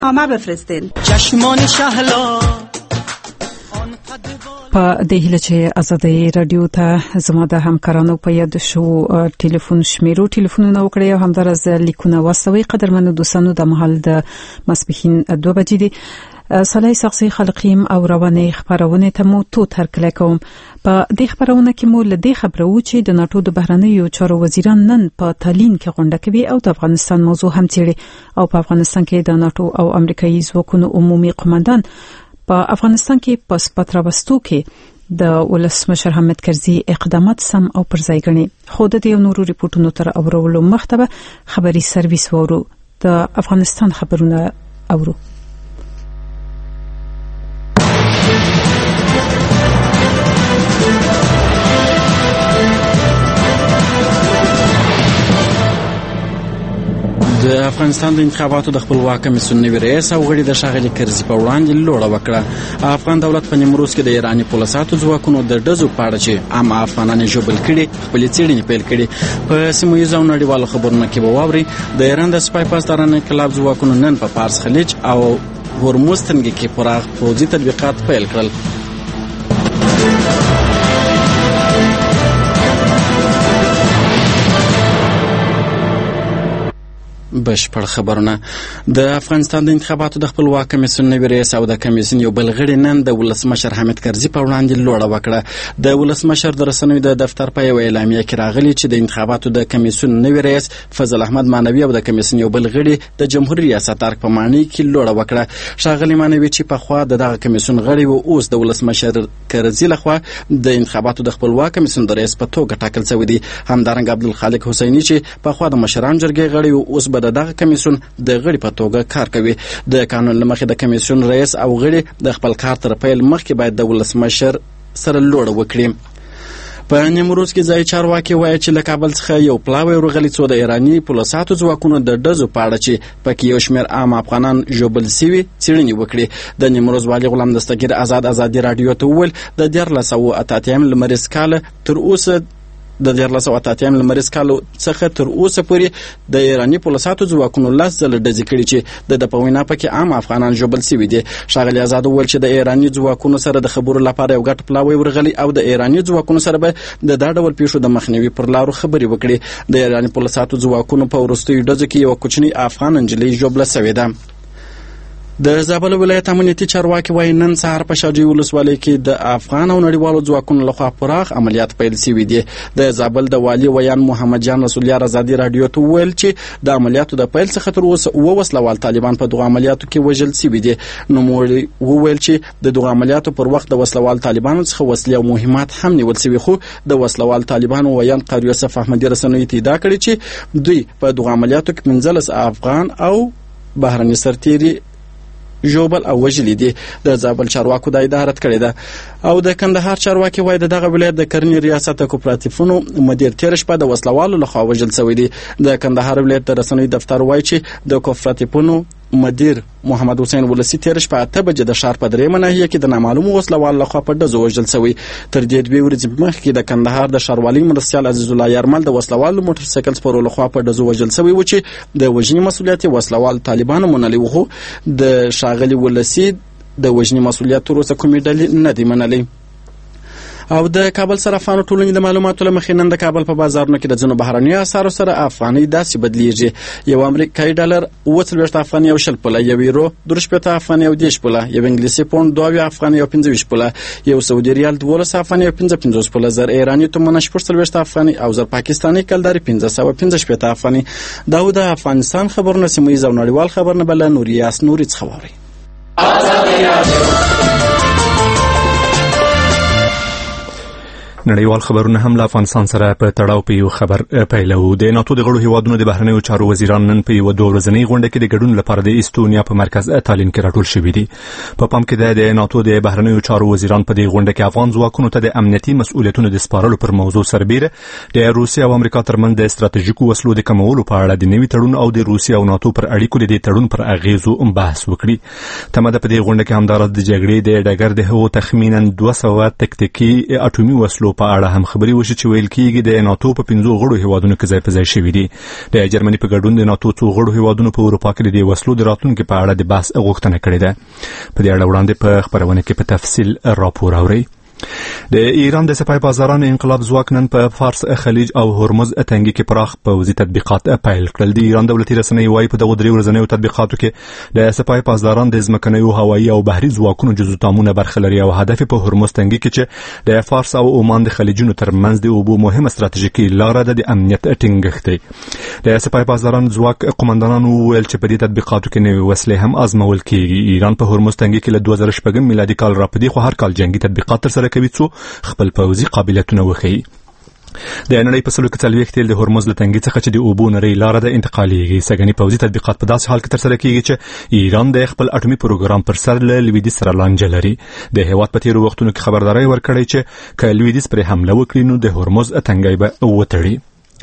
نامه بفرستین. چشمان شهلا په دې هیله چې آزادۍ رادیو ته زما د همکارانو په یاد شو ټلیفون شمیرو ټلیفونونه وکړي او همدارز لیکونه واستوي. قدرمنو دوستانو د مهال د مسبحین 2 بجې دي. صالح شخصي خلقیم او رواني خبرونه ته مو تو تر کله کوم. په دې خبرونه کې مو لدې خبرو چې د ناتو د بهرنیو چارو وزیران نن په تالین کې غونډه کوي او د افغانستان موضوع هم څیړي او په افغانستان کې د ناتو او امریکایي ځواکونو عمومي قومندان په افغانستان کې پس پتراوستو کې د ولسمشر حامد کرزي اقدامات سم او پرځای غني. خو د دې نورو ریپورتونو تر اورولو مخته خبري سرویس وورو د افغانستان خبرونه اورو. د افغانستان د انتخاباتو د خپلواک کمیسیون نوي رئیس او غړي د ښاغلي کرزي په وړاندې لوړه وکړه. افغان دولت په نیمروز کې د ایراني پولیسو ځواکونو د ډزو په اړه چې عام افغانان ژوبل کړي خپل څېړنې پیل کړي. په سیمه ییزو او نړیوالو خبرونو کې وواوري د ایران د سپای پاسدارانو انقلاب ځواکونو نن په پارس خلیج او هرمز تنګي کې پراخ پوځي تطبیقات پیل کړل. بشپړ خبرونه. د افغانستان د انتخاباتو د خپلواک کمیسیون نوي رئیس او د کمیسیون یو بل غړي نن د ولسمشر حامد کرزي په وړاندې لوړه وکړه. د ولسمشر د رسنیو د دفتر په یو اعلامیه کې راغلي چې د انتخاباتو د کمیسیون نوي رئیس فضل احمد مانوي او د کمیسیون یو بل غړي د جمهوریت ریاست ارک په معنی کې لوړه وکړه. ښاغلي مانوي چې په خوا دغه کمیسیون غړي او اوس د ولسمشر کرزي لخوا د انتخاباتو د خپلواک کمیسیون د رئیس په توګه ټاکل شوی دی. همدارنګه عبدالخالق حسیني چې په خوا د مشران جرګې غړي او اوس دغه کمیسیون د غړي په توګه کار کوي. د قانون لمخې د کمیسیون رئیس او غړي د خپل کار تر پیل مخکې باید د ولسمشر سره لوړه وکړي. په نیمروز کې ځای چارواکي وایي چې له کابل څخه یو پلاوی ورغلی څو د ایراني پولیسو ځواکونو د ډزو په اړه چې پکې یو شمېر عام افغانان ژوبل سوي څېړنې وکړي. د نیمروز والي غلام دستګیر ازادي رادیو ته وویل د 1488 لمریز کال تر اوسه د 1488 لمریز کال څخه تر اوسه پورې د ایراني پولیسو ځواکونو 10 ځله ډزې کړي چې د په وینا پکې عام افغانان ژوبل سوي دي. ښاغلي آزاد وویل چې د ایراني ځواکونو سره د خبرو لپاره یو ګډ پلاوی ورغلی او د ایراني ځواکونو سره به د دا ډول پیښو د مخنیوي پر لارو خبرې وکړي. د ایراني پولیسو ځواکونو په وروستیو ډزو کې یو کوچنی افغان نجلۍ ژوبله سوې ده. د زابل ولایت امنیتي چارواکي وایي نن سهار په شاجوی ولسوالۍ کې د افغان او نړیوالو ځواکونو لخوا پراخ عملیات پیل شوي دي. د زابل د والي ویان محمد جان رسولیار آزادي رادیو ته وویل چې د عملیاتو د پیل څخه تر اوسه 9 وسلوال طالبان په دغه عملیاتو کې وژل شوي دي. نوموړي وویل چې د دغه عملیاتو پر وخت د وسلوال طالبانو څخه وسلې او مهمات هم نیول شوي. خو د وسلوال طالبانو ویان قاری یوسف احمدي رسنیو ته ادعا کړې چې دوی په دغه عملیاتو کې 15 افغان او بهرني سرتیري ژوبل او وژلي دي. د زابل چارواکو دا ادعا رد کړې ده. او د کندهار چارواکي وایي دغه ولایت د کرنې ریاست د کوپراتیفونو مدیر تیر شپه د وسلوالو لخوا وژل شوی دی. د کندهار ولایت د رسنیو دفتر وایي چې د کوپراتیفونو مدیر محمد حسین ولسی تیر شپه 8 بجې د ښار په درېمه ناحیه کې د نامعلومو وسلوالو لخوا په ډزو وژل شوی. تر دې 2 ورځې مخکې د کندهار د ښاروالۍ مرستیال عزیز الله یارمل د وسلوالو موټر سایکل سپرو لخوا په ډزو وژل شوی و چې د وژنې مسؤلیت وسلوال طالبانو منلی و. خو د ښاغلي ولسی د وژنې مسؤلیت تر اوسه کومې ډلې نه دی منلی. او د کابل صرافانو ټولنې د معلوماتو له مخې نن د کابل په بازارونو کې د ځینو بهرنیو اسعارو سره افغانۍ داسې بدلیږي. یو امریکایي ډالر 40 افغانۍ او 20 پوله، یو یورو 30 افغانۍ او 10 پوله، یو انګلیسي پوند 2 افغانۍ او 25 پوله، یو سعودي ریال 12 افغانۍ او 55 پوله، زر ایراني تومنه 40 افغانۍ او زر پاکستاني کلداري 515 افغانۍ. دا د افغانستان خبرونه سیمه ییز او نړیوال خبرونه بل نوریاس نوري څخه ووري. نړیوال خبرونه هم له افغانستان سره په تړاو په یو خبر پیلو. د ناتو د غړو هیوادونو د بهرنیو چارو وزیران نن په یو 2 ورځنۍ غونډه کې د ګډون لپاره د استونیا په مرکز تالین کې راټول شوي دي. په پام کې د ناتو د بهرنیو چارو وزیران په دې غونډه کې افغان ځواکونو ته د امنیتي مسؤلیتونو د سپارلو پر موضوع سربېره د روسیا او امریکا ترمنځ د استراتیژیکو وسلو د کمولو په اړه د نوي تړون او د روسیا او ناتو پر اړیکو د تړون پر اغیزو بحث وکړي. تمه ده په دې غونډه کې همدارس د جګړې د ډګر د هغو تخمینا 200 تکتیکي اټومي وسلو په اړه هم خبري وشي چې ویل کېږي د ناتو په 15 غړو هیوادونو کې ځای په ځای شوي دي. د جرمني په ګډون د ناتو څو غړو هیوادونو په اروپا کې د وسلو د راتلونکو په اړه د بحث غوښتنه کړې ده. په دې اړه وړاندې په خبرونه کې په تفصیل راپور اوري. د ایران د سپای بازارانو انقلاب ځواک نن په فارس خلیج او هرمز تنګي کې پراخ پوځي تطبیقات پیل کړل. د ایران دولتي رسنۍ وايي په دغه 3 ورځنیو تطبیقاتو کې د سپای بازاران د ځمکنیو هوایي او بحري ځواکونو جزو تامونه برخه لري او هدف په هرمز تنګي کې چې د فارس او عمان د خلیجونو ترمنځ د اوبو مهمه ستراتیژیکي لار ده د امنیت ټینګښت دی. د سپای بازاران ځواک قومندانانو ویل چې په دې تطبیقاتو کې نوې وسلې هم آزمول کیږي. ایران په هرمز تنګي کې له 2006 میلادي کال راپدې خو هر کال جنگي تطبیقات تر سره کوي څو خپل پوځي قابلیتونه وښيي. د نړۍ په 40 تل د هرمز له تنګي څخه چې د اوبو نری لار ده انتقاليږي. سګنی پوځي تطبیقات په داسې حال کې تر سره کیږي چې ایران د خپل اټومي پروګرام پر سر له لویدیځ سره لانجه لري. د هیواد په تیرو وختونو کې خبرداري ورکړې چې که لویدیځ پر حمله وکړي نو د هرمز تنګي به وتړي.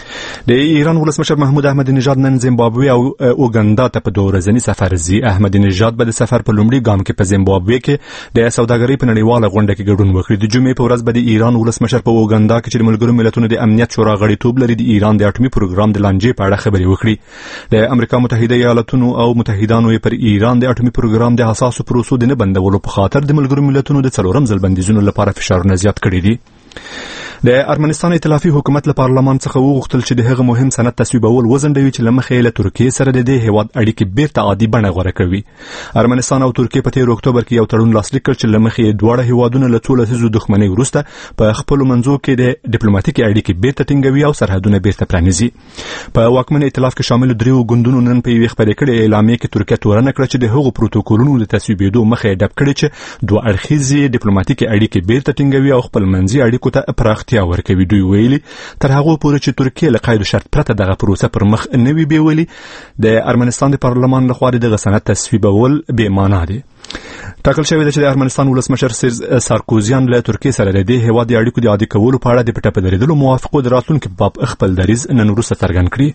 د ایران ولسمشر محمود احمدی نژاد نن زیمبابوې او اوګاندا ته په 2 ورځنی سفر ځي. احمدی نژاد به د سفر په لومړي ګام کې په زیمبابوې کې د سوداګرۍ په نړیواله غونډه کې ګډون وکړي. د جمعې په ورځ به د ایران ولسمشر په اوګاندا کې چې د ملګرو ملتونو د امنیت شورا غړیتوب لري د ایران د اټومي پروګرام د لانجې په اړه خبرې وکړي. د امریکا متحده ایالاتونو او متحدانو پر ایران د اټومي پروګرام د حساسو پروسو د نه بندولو په خاطر د ملګرو ملتونو د 4م ځل بندیزونو لپاره فشارونه زیات کړي دي. د ارمنستان ائتلافي حکومت له پارلمان څخه وغوښتل چې د هغه مهم سند تصویبول وزندوي چې لمخې له ترکیه سره د دې هیواد اړیکې بیرته عادي بڼه غوره کوي. ارمنستان او ترکیه په 13 اکتوبر کې یو تړون لاسلیک کړ چې لمخې دواړه هیوادونه له 13 لسیزو دښمنۍ وروسته په خپل منځو کې د ډیپلوماټیکي اړیکې بیرته ټینګوي او سرحدونه بیرته پرانیزي. په واکمن ائتلاف کې شامل 3 ګوندونو نن په یوه خبرې کړې اعلامیه کې ترکیه تورنه کړه چې د هغو پروتوکولونو د تصویبېدو مخه ډب کړي چې دوه اړخیزې ډیپلوماټیکي اړیکې بیرته ټینګوي او خپل منځي اړیکو ته پراختیا ورکوي. دوی ویلي تر هغه پورې چې ترکیه له قید شرط پرته دغه پروسه پر مخ نه وي بیولي د ارمنستان د پارلمان لخوا دغه سند تصویبول بې معنا دي. ټاکل شوی دی چې د ارمنستان ولسمشر سارکوزیان له ترکیه سره د دې هیواد د اړیکو د عادي کولو په اړه د پټه په درېدلو موافقو د راتلونکي په باب خپل دریځ نن وروسته څرګند کړي.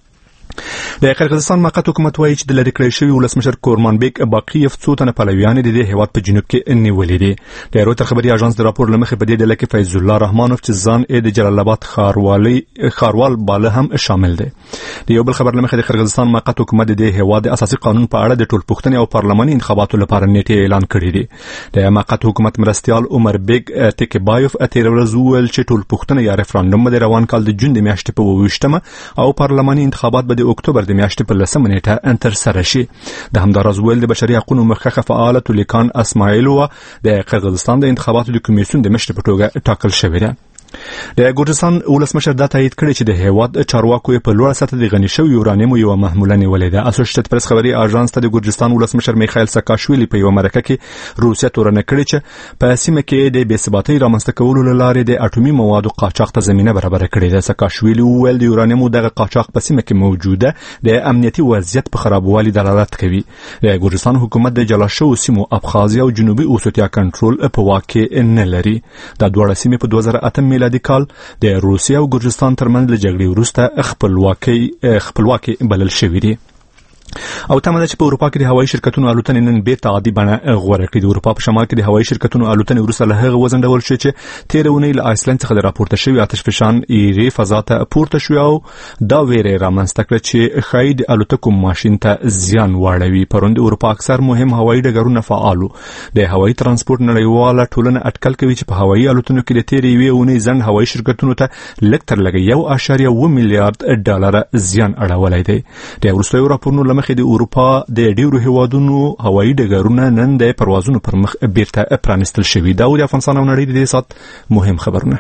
د قرغیزستان موقت حکومت وایي چې د لری کړی شوی ولسمشر کورمانبیک باقیف څو تنه پلویان د دې هیواد په جنوب کې نیولې دي. د رویتر خبري اژانس د راپور لمخې په دې ډله کې فیض الله رحمانوف چې ځان د جلال آباد خاروال باله هم شامل دی. د یو بل خبر لمخې د قرغیزستان موقت حکومت د دې هیواد د اساسي قانون په اړه د ټولپوښتنې او پارلماني انتخاباتو لپاره نیټه اعلان کړې دي. د موقت حکومت مرستيال عمر بیگ تکبایف تیر ورځ ویل چې ټولپوښتنه یا ریفرندوم د روان کال د جون د میاشتې په 28مه او پارلماني انتخابات به د اکتوبر د میاشتې په 10مه نیټه تر سره شي. د همدارز ویل د بشري حقوقو مخکښه فعال تولیکان اسماعیلووا د قرغیزستان د انتخاباتو د کمیسیون د مشر په توګه ټاکل شوی دی. د ګورجستان ولسمشر دا تایید کړی چې د هیواد چارواکو په لوړ سطح د غني شوی یورانیم یو محموله نیولې ده. اسوسییټډ پریس خبري اژانس ته د ګورجستان ولسمشر میخائیل ساکاشویلی په یو مرکه کې روسیا تورنه کړې چې په سیمه کې د بې ثباتۍ رامنځته کولو لپاره د اټومي موادو قاچاق ته زمينه برابر کړې ده. ساکاشویلی ویل د یورانیم دغه قاچاق په سیمه کې موجوده د امنیتي وضعیت په خرابوالي دلالت کوي. د ګورجستان حکومت د جلا شوو سیمو ابخازیا او جنوبي اوسیتیا کنټرول په واکه نه لري. د دوه سیمې په 2008 میلادي کال د روسیا او ګورجستان ترمنځ له جګړې وروسته خپلواکي بلل شوې دي. او تمه ده چې په اروپا کې د هوایي شرکتونو الوتنې نن بیرته عادي بڼه غوره کړي. د اروپا په شمال کې د هوایي شرکتونو الوتنې وروسته له هغه وزندول شو چې تیر اونۍ له آیسلند څخه د راپورته شوی آتش فشان ایرې فضا ته پورته شو او دا ویره رامنځته کړه چې ښایي د الوتکو ماشین ته زیان واړوي. پرون د اروپا اکثر مهم هوایي ډګرونه فعالو. د هوایي ترانسپورت نړیواله ټولنه اټکل کوي چې په هوایي الوتنو کې د تیر یوې اونۍ ځنډ هوایي شرکتونو ته لږ تر لږه 1.1 میلیارډ ډالر زیان اړولی دی. د وروستیو راپورونو لمخې د اروپا د ډیرو هیوادونو هوایي ډګرونه نن د پروازونو پر مخ بیرته پرانستل شوي. دا د افغانستان او نړۍ د دې سات مهم خبرونه.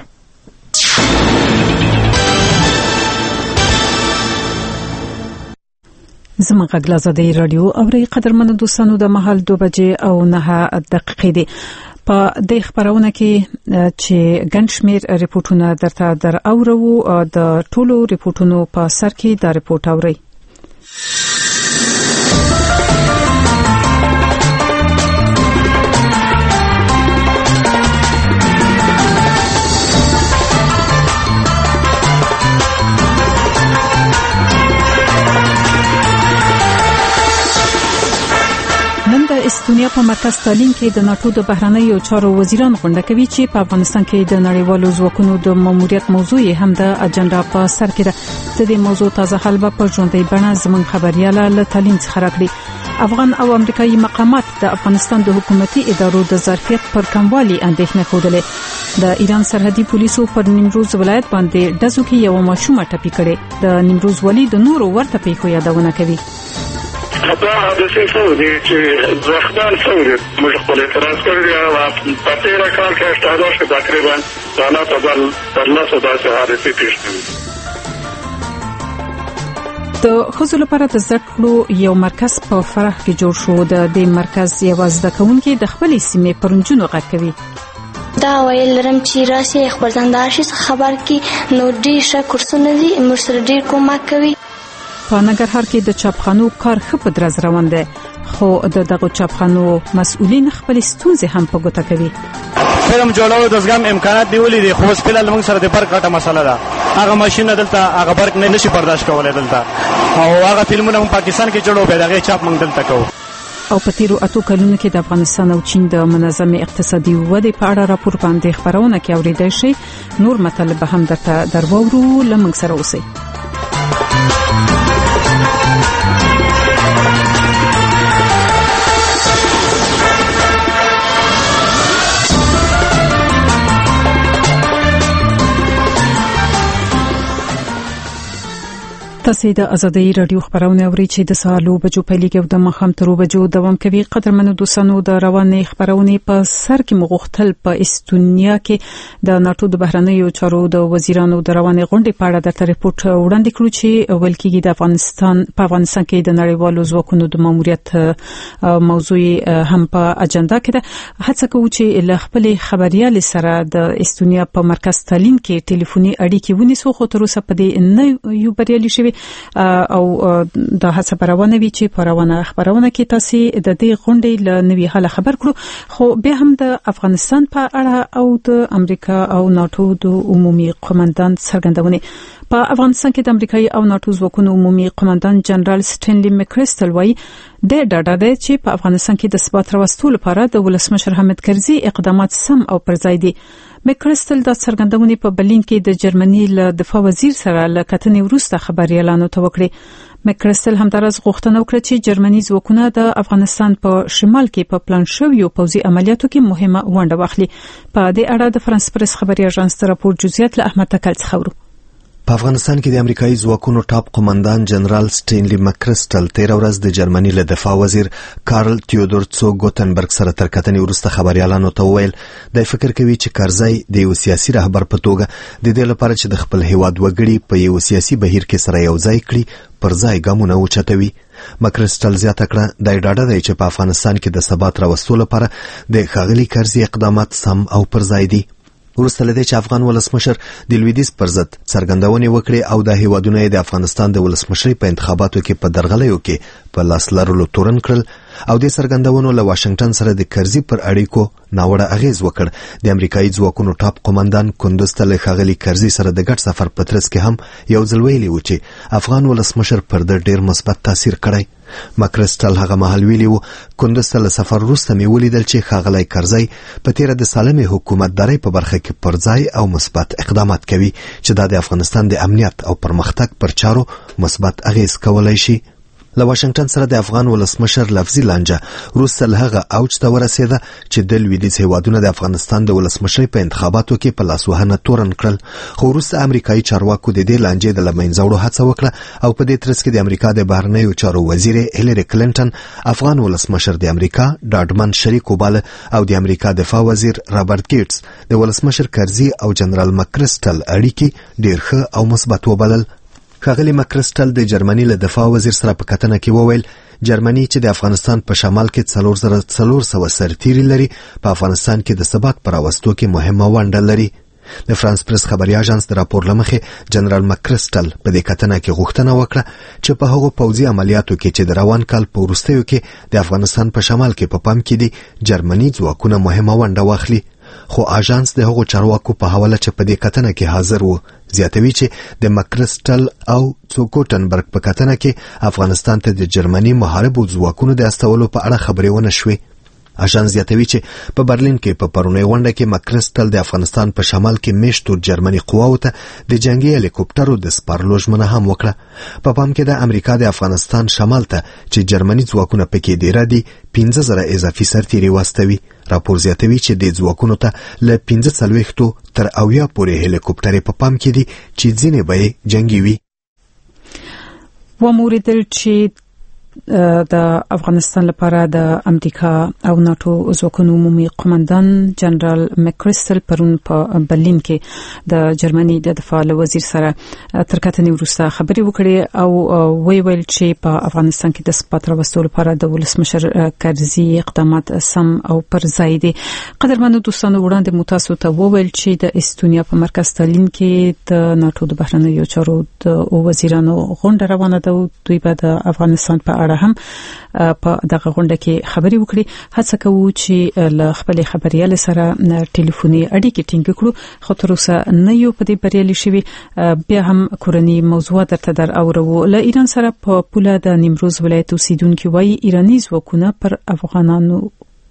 زما غږ لازادي رادیو اوري قدرمنو دوستانو د محل 2 بجې او 9 دقیقې دي. په دې خبرونه کې چې ګنشمیر ریپورتونه درته در اورو د ټولو ریپورتونو په سر کې دا ریپورت اوري. نن د استونیا په مرکز تالین کې د ناتو د بهرنیو چارو وزیران غونډه کوي چې په افغانستان کې د نړیوالو ځواکونو د ماموریت موضوع هم د اجنډا په سر کې ده. د دې موضوع تازه حل به په ژوندۍ بڼه زموږ خبرياله له تالین څخه راکړي. افغان او امریکایي مقامات د افغانستان د حکومتي ادارو د ظرفیت پر کموالي اندېښنه خوده. د ایران سرحدي پولیسو پر نیمروز ولایت باندې دزو کې یو ماشومه ټپي کړي. د نیمروز والي د نورو ورته پیښو یادونه کوي. دا حادثه سودی چې زخمان سودی موږ خپل اعتراض کړی او په تیر کال کې ستاسو تقریبا دانا په لاسو داسې حادثه پیښ شوې. د خزو لپاره د زده کړو یو مرکز په فرح کې جوړ شو. د دې مرکز یو زده کوونکي د خپل سیمې پرونجونو غږ کوي. دا ویل لرم چې راسي خبردار شي خبر کې نو ډیر ښه کورسونه دي مرسته ډیر کومک کوي. په ننګرهار کې د چاپخانو کار ښه په درز روان دی، خو د دغه چاپخانو مسؤلین خپل ستونزې هم په ګوته کوي. فلم جوړولو د زغم امکانات نیولې دي، خو سپیلل موږ سره د برق غټه مسله ده. هغه ماشين دلته هغه برق نه نشي برداشت کولای دلته، او هغه فلمونه په پاکستان کې جوړو به دغه چاپ موږ دلته کوو. او په تیرو اتو کلونو کې د افغانستان او چین د منظمې اقتصادي ودې په اړه راپور باندې خبرونه کې اوریدل شي. نور مطلب هم درته درواورو، لمنګ سره اوسئ. تاسو د ازادي رادیو خبرونه اورئ چې د سهار بجو پیلېږي او د مخام تر بجو دوام کوي. قدرمنو دوستانو، د روانې خبرونه په سر کې مغختل په استونیا کې د ناتو د بهرنیو چارو د وزیرانو د روانې غونډې په اړه د ریپورت وړاندې کړو چې ویل کېږي د افغانستان کې د نړیوالو ځواکونو د ماموریت موضوع هم په اجنډا کې ده. هڅه کوو چې له خپل خبريال سره د استونیا په مرکز تالین کې ټلیفوني اړیکې ونیسو، خو تر اوسه په دې نه یو بریالي شوي او د هڅه روانه وی چې په روانه خبرونه کې تاسو د دې غونډې له نوي حاله خبر کړو. خو بیا هم د افغانستان په اړه او د امریکا او ناتو د عمومي قوماندان څرګندونه. په افغانستان کې د امریکایي او ناتو ځواکونو عمومي قوماندان جنرال سټینلی مکرستل وایي د ډاډه ده چې په افغانستان کې د ثبات راوستلو لپاره د ولسمشر حامد کرزي اقدامات سم او پرځای دي. مکرستل د څرګندونې په برلین کې د جرمني له دفاع وزیر سره له کتنې وروسته خبريالانو ته وکړي. مکرستل همدارس غوښتنه وکړه چې جرمني ځواکونه د افغانستان په شمال کې په پلان شویو پوځي عملیاتو کې مهمه ونډه واخلي. په دې اړه د فرانس پریس خبري اژانس راپور جزئیات له احمد تکل څخه ورو. په افغانستان کې د امریکایي ځواکونو ټاپ قوماندان جنرال سټینلی مکرستل تیر ورځ د جرمني له دفاع وزیر کارل تیودورڅو ګوتنبرګ سره تر کتنې وروسته خبريالانو ته وویل د فکر کوي چې کارزای د یو سیاسي رهبر په توګه د دې لپاره چې د خپل هیواد وګړي په یو سیاسي بهیر کې سره یو ځای کړي پر ځای ګامونه اوچتوي. مکرستل زیاته کړه د ډاډه دی چې په افغانستان کې د ثبات راوستلو لپاره د ښاغلي کرزي اقدامات سم او پر ځای دي. ورسته لدی چې افغان ولسمشر د لویدیز پر ضد څرګندونې وکړي او د هیوادونو د افغانستان د ولسمشرۍ په انتخاباتو کې په درغلیو کې په لاس لرلو تورن کړل او د څرګندونو له واشنگټن سره د کرزي پر اړیکو ناوړه اغیز وکړ. د امریکایي ځواکونو ټاپ قوماندان کندوز ته له ښاغلي کرزي سره د ګډ سفر په ترڅ کې هم یو ځل ویلي و چې افغان ولسمشر پر د ډیر مثبت تاثیر کړی. مکرستل هغه مهال ویلی و کندوز ته له سفر وروسته مې ولیدل چې ښاغلی کرزي په تیره د سالمې حکومتدارۍ په برخه کې پر ځای او مثبت اقدامات کوي چې دا د افغانستان د امنیت او پرمختګ پر چارو مثبت اغیز کولای شي. له واشنگټن سره د افغان ولسمشر لفظي لانجه وروسته له هغه اوج ته ورسېده چې د لویدیځ هیوادونو د افغانستان د ولسمشرۍ په انتخاباتو کې په لاسوهنه تورن کړل. خو وروسته امریکایي چارواکو د دې لانجې د له منځه وړو هڅه وکړه او په دې ترڅ کې د امریکا د بهرنیو چارو وزیر هیلری کلینټن افغان ولسمشر د امریکا ډاډمن شریک وباله او د امریکا دفاع وزیر رابرټ ګیټس د ولسمشر کرزي او جنرال مکرستل اړیکې ډیر ښه او مثبت وبلل. ښاغلي مکرستل د جرمني له دفاع وزیر سره په کتنه کې وویل جرمني چې د افغانستان په شمال کې 400 سرتیري لري په افغانستان کې د ثبات پر راوستو کې مهمه ونډه لري. د فرانس پریس خبري اژانس د راپور لمخې جنرال مکرستل په دې کتنه کې غوښتنه وکړه چې په هغو پوځي عملیاتو کې چې د روان کال په وروستیو کې د افغانستان په شمال کې په پام کې دي جرمني ځواکونه مهمه ونډه واخلي. خو اژانس د هغو چارواکو په حواله چې په دې کتنه کې حاضر وو زیاتوي چې د مکرسټل او څوکوټنبرګ په کتنه کې افغانستان ته د جرمني محاربو ځواکونو د استولو په اړه خبرې ونه شوې. اژانس زیاتوي چې په برلین کې په پرونی غونډه کې مکرسټل د افغانستان په شمال کې میشتو جرمني قواو ته د جنگي هلیکوپټرو د سپارلو ژمنه هم وکړه. په پام کې د امریکا د افغانستان شمال ته چې جرمني ځواکونه پکې ډیر دي 15,000 اضافي سرتیري واستوي. راپور زیاتوي چې د ځواکونو ته له 45 تر 80 پورې هلیکوپټرې په پام کې دي چې ځینې به جنگي وي. وموریدل چې د افغانستان لپاره د امریکا او ناتو ځواکونو عمومي قومندان جنرال مکرسټل پرون په برلین کې د جرمني د دفاع وزیر سره تر کتنې وروسته خبرې وکړې او ویل چې په افغانستان کې د ثبات راوستلو لپاره د ولسمشر کرزي اقدامات سم او پر ځای دي. قدرمنو دوستانو وړاندې متاسو ته وویل چې د استونیا په مرکز تالین کې د ناتو د بهرنیو چارو د وزیرانو غونډه روانه ده. دوی به د افغانستان په هم په دغه غونډه کې خبرې وکړي. هڅه کوو چې له خپل خبريال سره ټلیفوني اړیکې ټینګ کړو، خو تر اوسه نه یو په دې بریالي شوي. بیا هم کورنی موضوع درته در اورو. له ایران سره په پوله د نیمروز ولایت اوسیدونکو وایي ایرانی ځواکونه پر افغانانو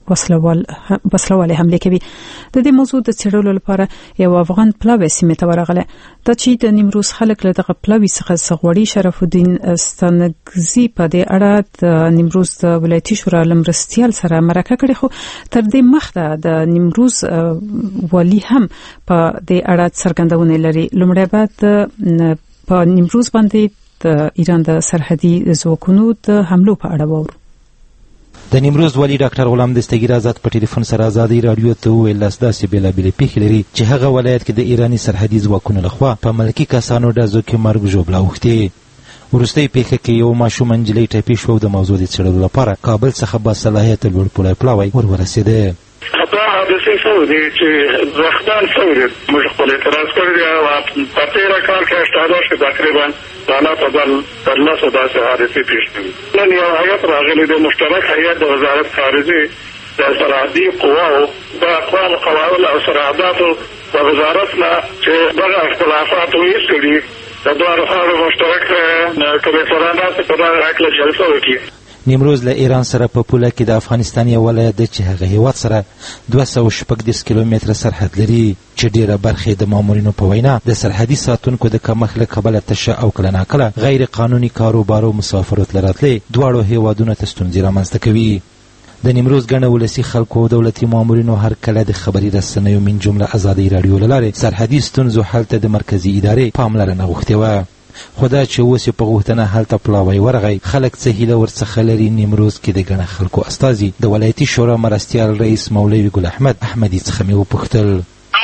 وسلواله حمله کوي. د دې موضوع د څېړلو لپاره یو افغان پلاوی سیمه ته ورغله. د چې د نیمروز خلک له دغه پلاوی څخه سغوړی شرف الدین ستانګزی په دې اړه د نیمروز د ولایتي شورا لمرستیال سره مرکه کړې، خو تر دې مخته د نیمروز والی هم په دې اړه څرګندونه لري. لومړی بعد په نیمروز باندې د ایران د سرحدي ځواکونو د حملو په اړه وورو. د نیمروز والی ډاکټر غلام دستگیر آزاد په ټلیفون سره آزادۍ رادیو ته ویل داسې بېلابېلې پیښې لري چې هغه ولایت کې د ایراني سرحدي ځواکونو لخوا په ملکي کسانو ډزو کې مرګ ژوبله اوښتې. وروستۍ پیښه کې یو ماشوم نجلۍ ټپي شوه. د موضوع د څېړلو لپاره کابل څخه باصلاحیته لوړ پوړی ور ورسېده. دا حادثې څه دي چې زخدان څه دي موږ خپل اعتراض کړی دی او په 13 کال کې اشتاده شو تقریبا دانا په لاسو داسې حادثې پیښ شوې. نن یو هیئت راغلی د مشترک هیئت د وزارت خارجه د سرحدي قواو د اقوام قواعد او سرحداتو د وزارت نه چې دغه اختلافات ویستلي د دوه خواو مشترک کمیسیونانو په دغه حق جلسه وکړي. نیمروز له ایران سره په پوله کې د افغانستان یو ولایت دی چې هغه هیواد سره 216 کیلومتره سرحد لري چې ډیره برخه د مامورینو په وینا د سرحدي ساتونکو د کمښت له کبله تشه او کله ناکله غیر قانوني کاروبارو مسافرو تلراتلې دواړو هیوادونو ته ستونزې رامنځته کوي. د نیمروز ګڼه ولسي خلکو او دولتي مامورینو هر کله د خبري رسنیو من جمله آزادۍ رادیو له لارې سرحدي ستونزو حل ته د مرکزي ادارې پاملرنه غوښتې وه. خو دا چې اوس په غوښتنه هلته پلاوی ورغی خلک څه هیله ورڅخه لري. نیمروز کې د ګڼه خلکو استازي د ولایتي شورا مرستیال رئیس مولوي ګل احمد احمدي څخه مې وپوښتل.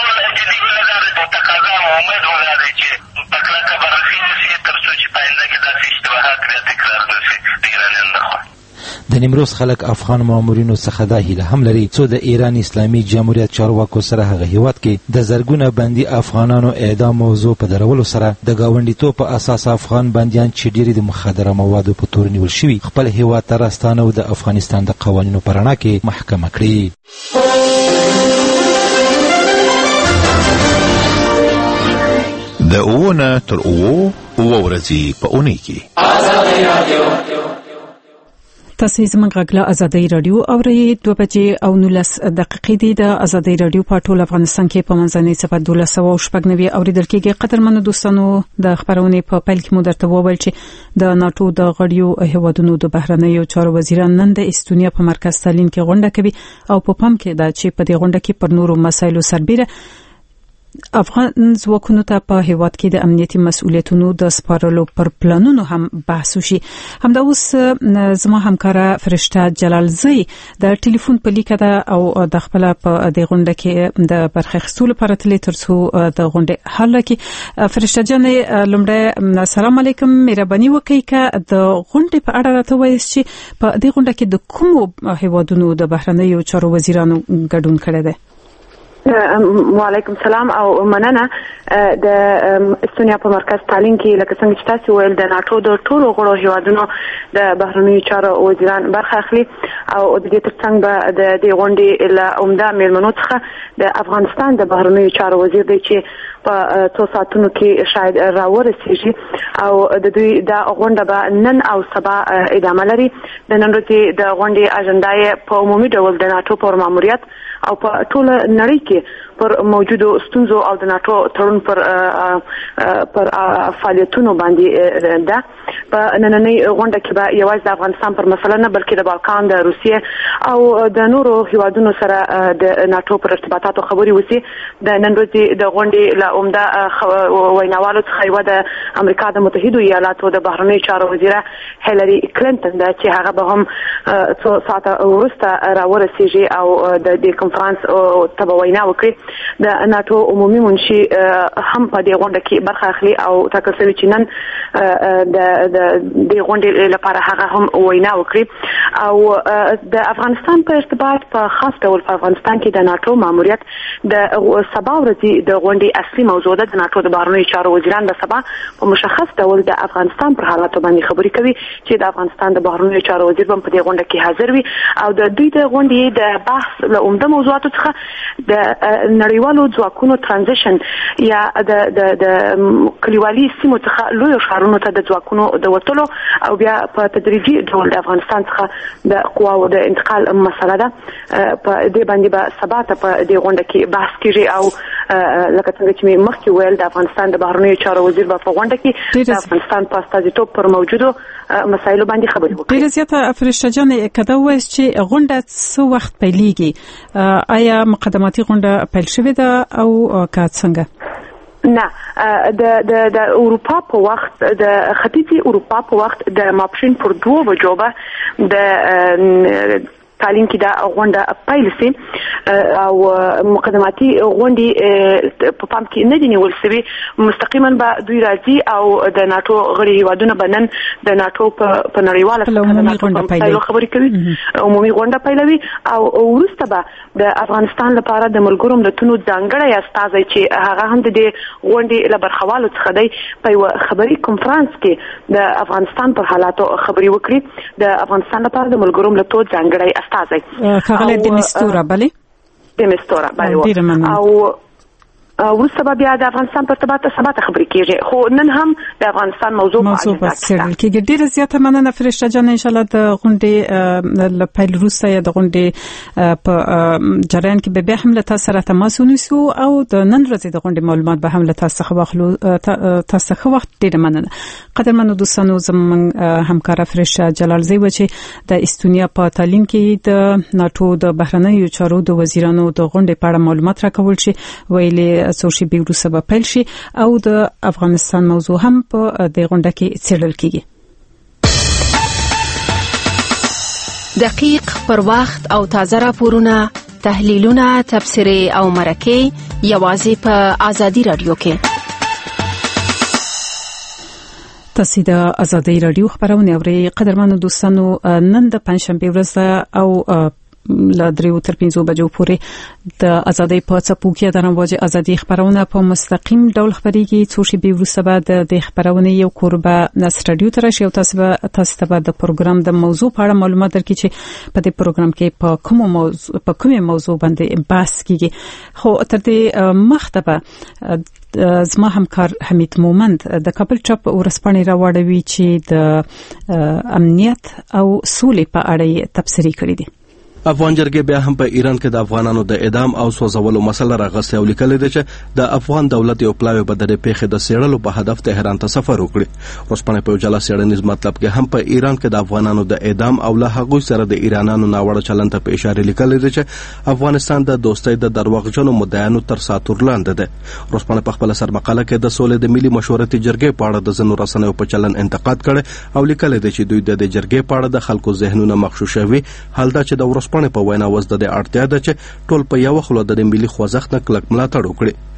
د نیمروز خلک افغان مامورینو څخه دا هیله هم لري څو د ایران اسلامي جمهوریت چارواکو سره هغه هیواد کې د زرګونه بندي افغانانو اعدام موضوع په درولو سره د ګاونډیتوب په اساس افغان بندیان چې ډېری د مخدره موادو په تور نیول شوي خپل هیواد ته راستانه او د افغانستان د قوانینو په رڼا کې محکمه کړي. د اوونه تر اوو ورځې په اونۍ کې تاسو زموږ غږ آزادۍ رادیو اورئ. 2:19 دي د آزادۍ رادیو په ټول افغانستان کې په منځنۍ صفه 1290 اوریدل کېږي. قدرمنو دوستانو د خبرونې په پیل کې مو درته وویل چې د ناتو د غړیو هیوادونو د بهرنیو چارو وزیران نن د استونیا په مرکز تالین کې غونډه کوي او په پام کې دا چې په دې غونډه کې پر نورو مسایلو سربېره افغان ځواکونو ته په هیواد کې د امنیتي مسؤلیتونو د سپارلو پر پلانونو هم بحث وشي. همدا اوس زما همکاره فرشته جلالزی د ټلیفون په لیکه ده او د خپل په دې غونډه کې د برخه اخیستلو لپاره تللی ترڅو د غونډې حل کړي. فرشته جان لومړی السلام علیکم، مهرباني وکړئ که د غونډې په اړه راته ووایاست چې په دې غونډه کې د کومو هیوادونو د بهرنیو چارو وزیرانو ګډون کړی دی؟ وعلیکم سلام او مننه. د استونیا په مرکز تالین کې لکه څنګه چې تاسو ویل د ناتو د ټولو غړو هیوادونو د بهرنیو چارو وزیران برخه اخلي او د دې ترڅنګ به د دې غونډې له عمده میلمنو څخه د افغانستان د بهرنیو چارو وزیر دی چې په 2 ساعتونو کې شاید راورسیږي او د دوی د غونډه به نن او سبا ادامه لري. د نن ورځې د غونډې اجنډا په عمومي ډول د ناتو پر ماموریت او په ټول نړۍ کې پر موجودو ستونزو او د ناتو تړون پر فعالیتونو باندې ده. په نننۍ غونډه کې به یوازې د افغانستان پر مسله نه بلکې د بالکان، د روسیې او د نورو هیوادونو سره د ناتو پر ارتباطاتو خبرې وشي. د نن ورځې د غونډې له عمده ویناوالو څخه یوه د امریکا د متحدو ایالاتو د بهرنیو چارو وزیره هیلري کلینټن ده چې هغه به هم 2 ساعته وروسته راورسیږي او د دې کنفرانس ته به وینا وکړي. د ناتو عمومي منشي هم په دې غونډه کې برخه اخلي او ټاکل شوی چې نن د دې غونډې لپاره هغه هم وینا وکړي. او د افغانستان په ارتباط په خاص ډول په افغانستان کې د ناتو ماموریت د سبا ورځې د غونډې اصلي موضوع ده. د ناتو د بهرنیو چارو وزیران د سبا په مشخص ډول د افغانستان پر حالاتو باندې خبرې کوي چې د افغانستان د بهرنیو چارو وزیر هم په دې غونډه کې حاضر وي او د دوی د غونډې د بحث له عمده موضوعاتو څخه د نړیوالو ځواکونو ترانزیشن یا د کلیوالي سیمو څخه لوی ښارونو ته د ځواکونو د وټلو او بیا په تدریجي ډول د افغانستان څخه د قواو د انتقال مسله ده. په دې باندې به سبا ته په دې غونډه کې بحث کیږي او لکه څنګه چې مخکې ویل د افغانستان د بهرنیو چارو وزیر به په غونډه کې د افغانستان په استازیتوب پر موجودو مسایلو باندې خبرې وکړي. ډیره زیاته فرشته جان کده وایي چې غونډه څو وخت پیلېږي؟ آیا مقدماتي غونډه پیل شوې ده او که څنګه؟ نه، د اروپا په وخت د ختیځي اروپا په وخت د ماپښین پر 2 بجو به د تالین کې دا غونډه پیل شي او مقدماتي غونډې په پام کې نه دي نیول شوي. مستقیما به دوی راځي او د ناتو غړي هیوادونه به نن د ناتو په نړیواله خبرې کوي، عمومي غونډه پیلوي او وروسته به د افغانستان لپاره د ملګرو ملتونو ځانګړی استازی چې هغه هم د دې غونډې له برخوالو څخه دی په یوه خبري کنفرانس کې د افغانستان پر حالاتو خبرې وکړي. د افغانستان لپاره د ملګرو ملتونو ځانګړی خغله د مستوره بله او وروسته به بیا د افغانستان په ارتباط سبا ته خبرې کیږي. خو نن هم د افغانستان موضوع څېړل کېږي. ډیره زیاته مننه فرشته جان. ان شاء الله د غونډې له پیل وروسته یا د غونډې په جریان کې به هم له تاسو سره تماس ونیسو او د نن ورځې د غونډې معلومات به هم له تاسو څخه واخلو. تاسو ښه وخت. ډیره مننه. قدرمنو دوستانو، زموږ همکار فرشته جلالزی و چې د استونیا په تالین کې د ناتو د بهرنیو چارو د وزیرانو د غونډې په اړه معلومات راکول شي ویلي څو شی به وروسته به پیل شي او د افغانستان موضوع هم په دې غونډه کې څېړل کیږي. دقیق، پر وخت او تازه راپورونه، تحلیلونه، تبصرې او مرکې یوازې په آزادي رادیو کې. تاسو د آزادي رادیو خبرونه اورئ. قدرمنو دوستانو، نن د پنځشنبه ورځ او له 3 تر 5 بجو پورې د ازادۍ په څپو کې د رمواج ازادي خبرونه په مستقیم ډول خبريږي. څو شی به وروسته بعد د خبرونه یو کوربه نستډیو تر شي او تاسو ته د پروګرام د موضوع په اړه معلومات درکړي چې په دې پروګرام کې په کومه موضوع باندې بحث کیږي. خو تر دې مخته زما همکار حمید مومند د کابل چاپ ورسپانې راوړوي چې د امنیت او سولې په اړه تبصرې کړې دي. افغان جرګې بیا هم په ایران کې د افغانانو د اعدام او سوځولو مسله راغسته او لیکل دي چې د افغان دولت یو پلاوی به د پیښې د سیړلو په هدف تهران ته سفر وکړي. روسپانې په جلا سیړنیز مطلب کې هم په ایران کې د افغانانو د اعدام او له هغه سره د ایرانانو ناوړه چلند ته په اشاره لیکل دي چې افغانستان د دوستۍ د دروغجنو مدعیانو تر ساتور لاندې ده. روسپانې په خپل سر مقاله کې د سولې د ملي مشورتي جرګې په اړه د ځینو رسنیو په چلند انتقاد کړي او لیکل دي چې دوی د جرګې په اړه د خلکو ذهنونه مغشوشوي. حال دا چې د ورسپانې په وینا وزده د اړتیا ده چې ټول په یو خلو د ملي خوځښت نه کلک ملاتړ وکړي.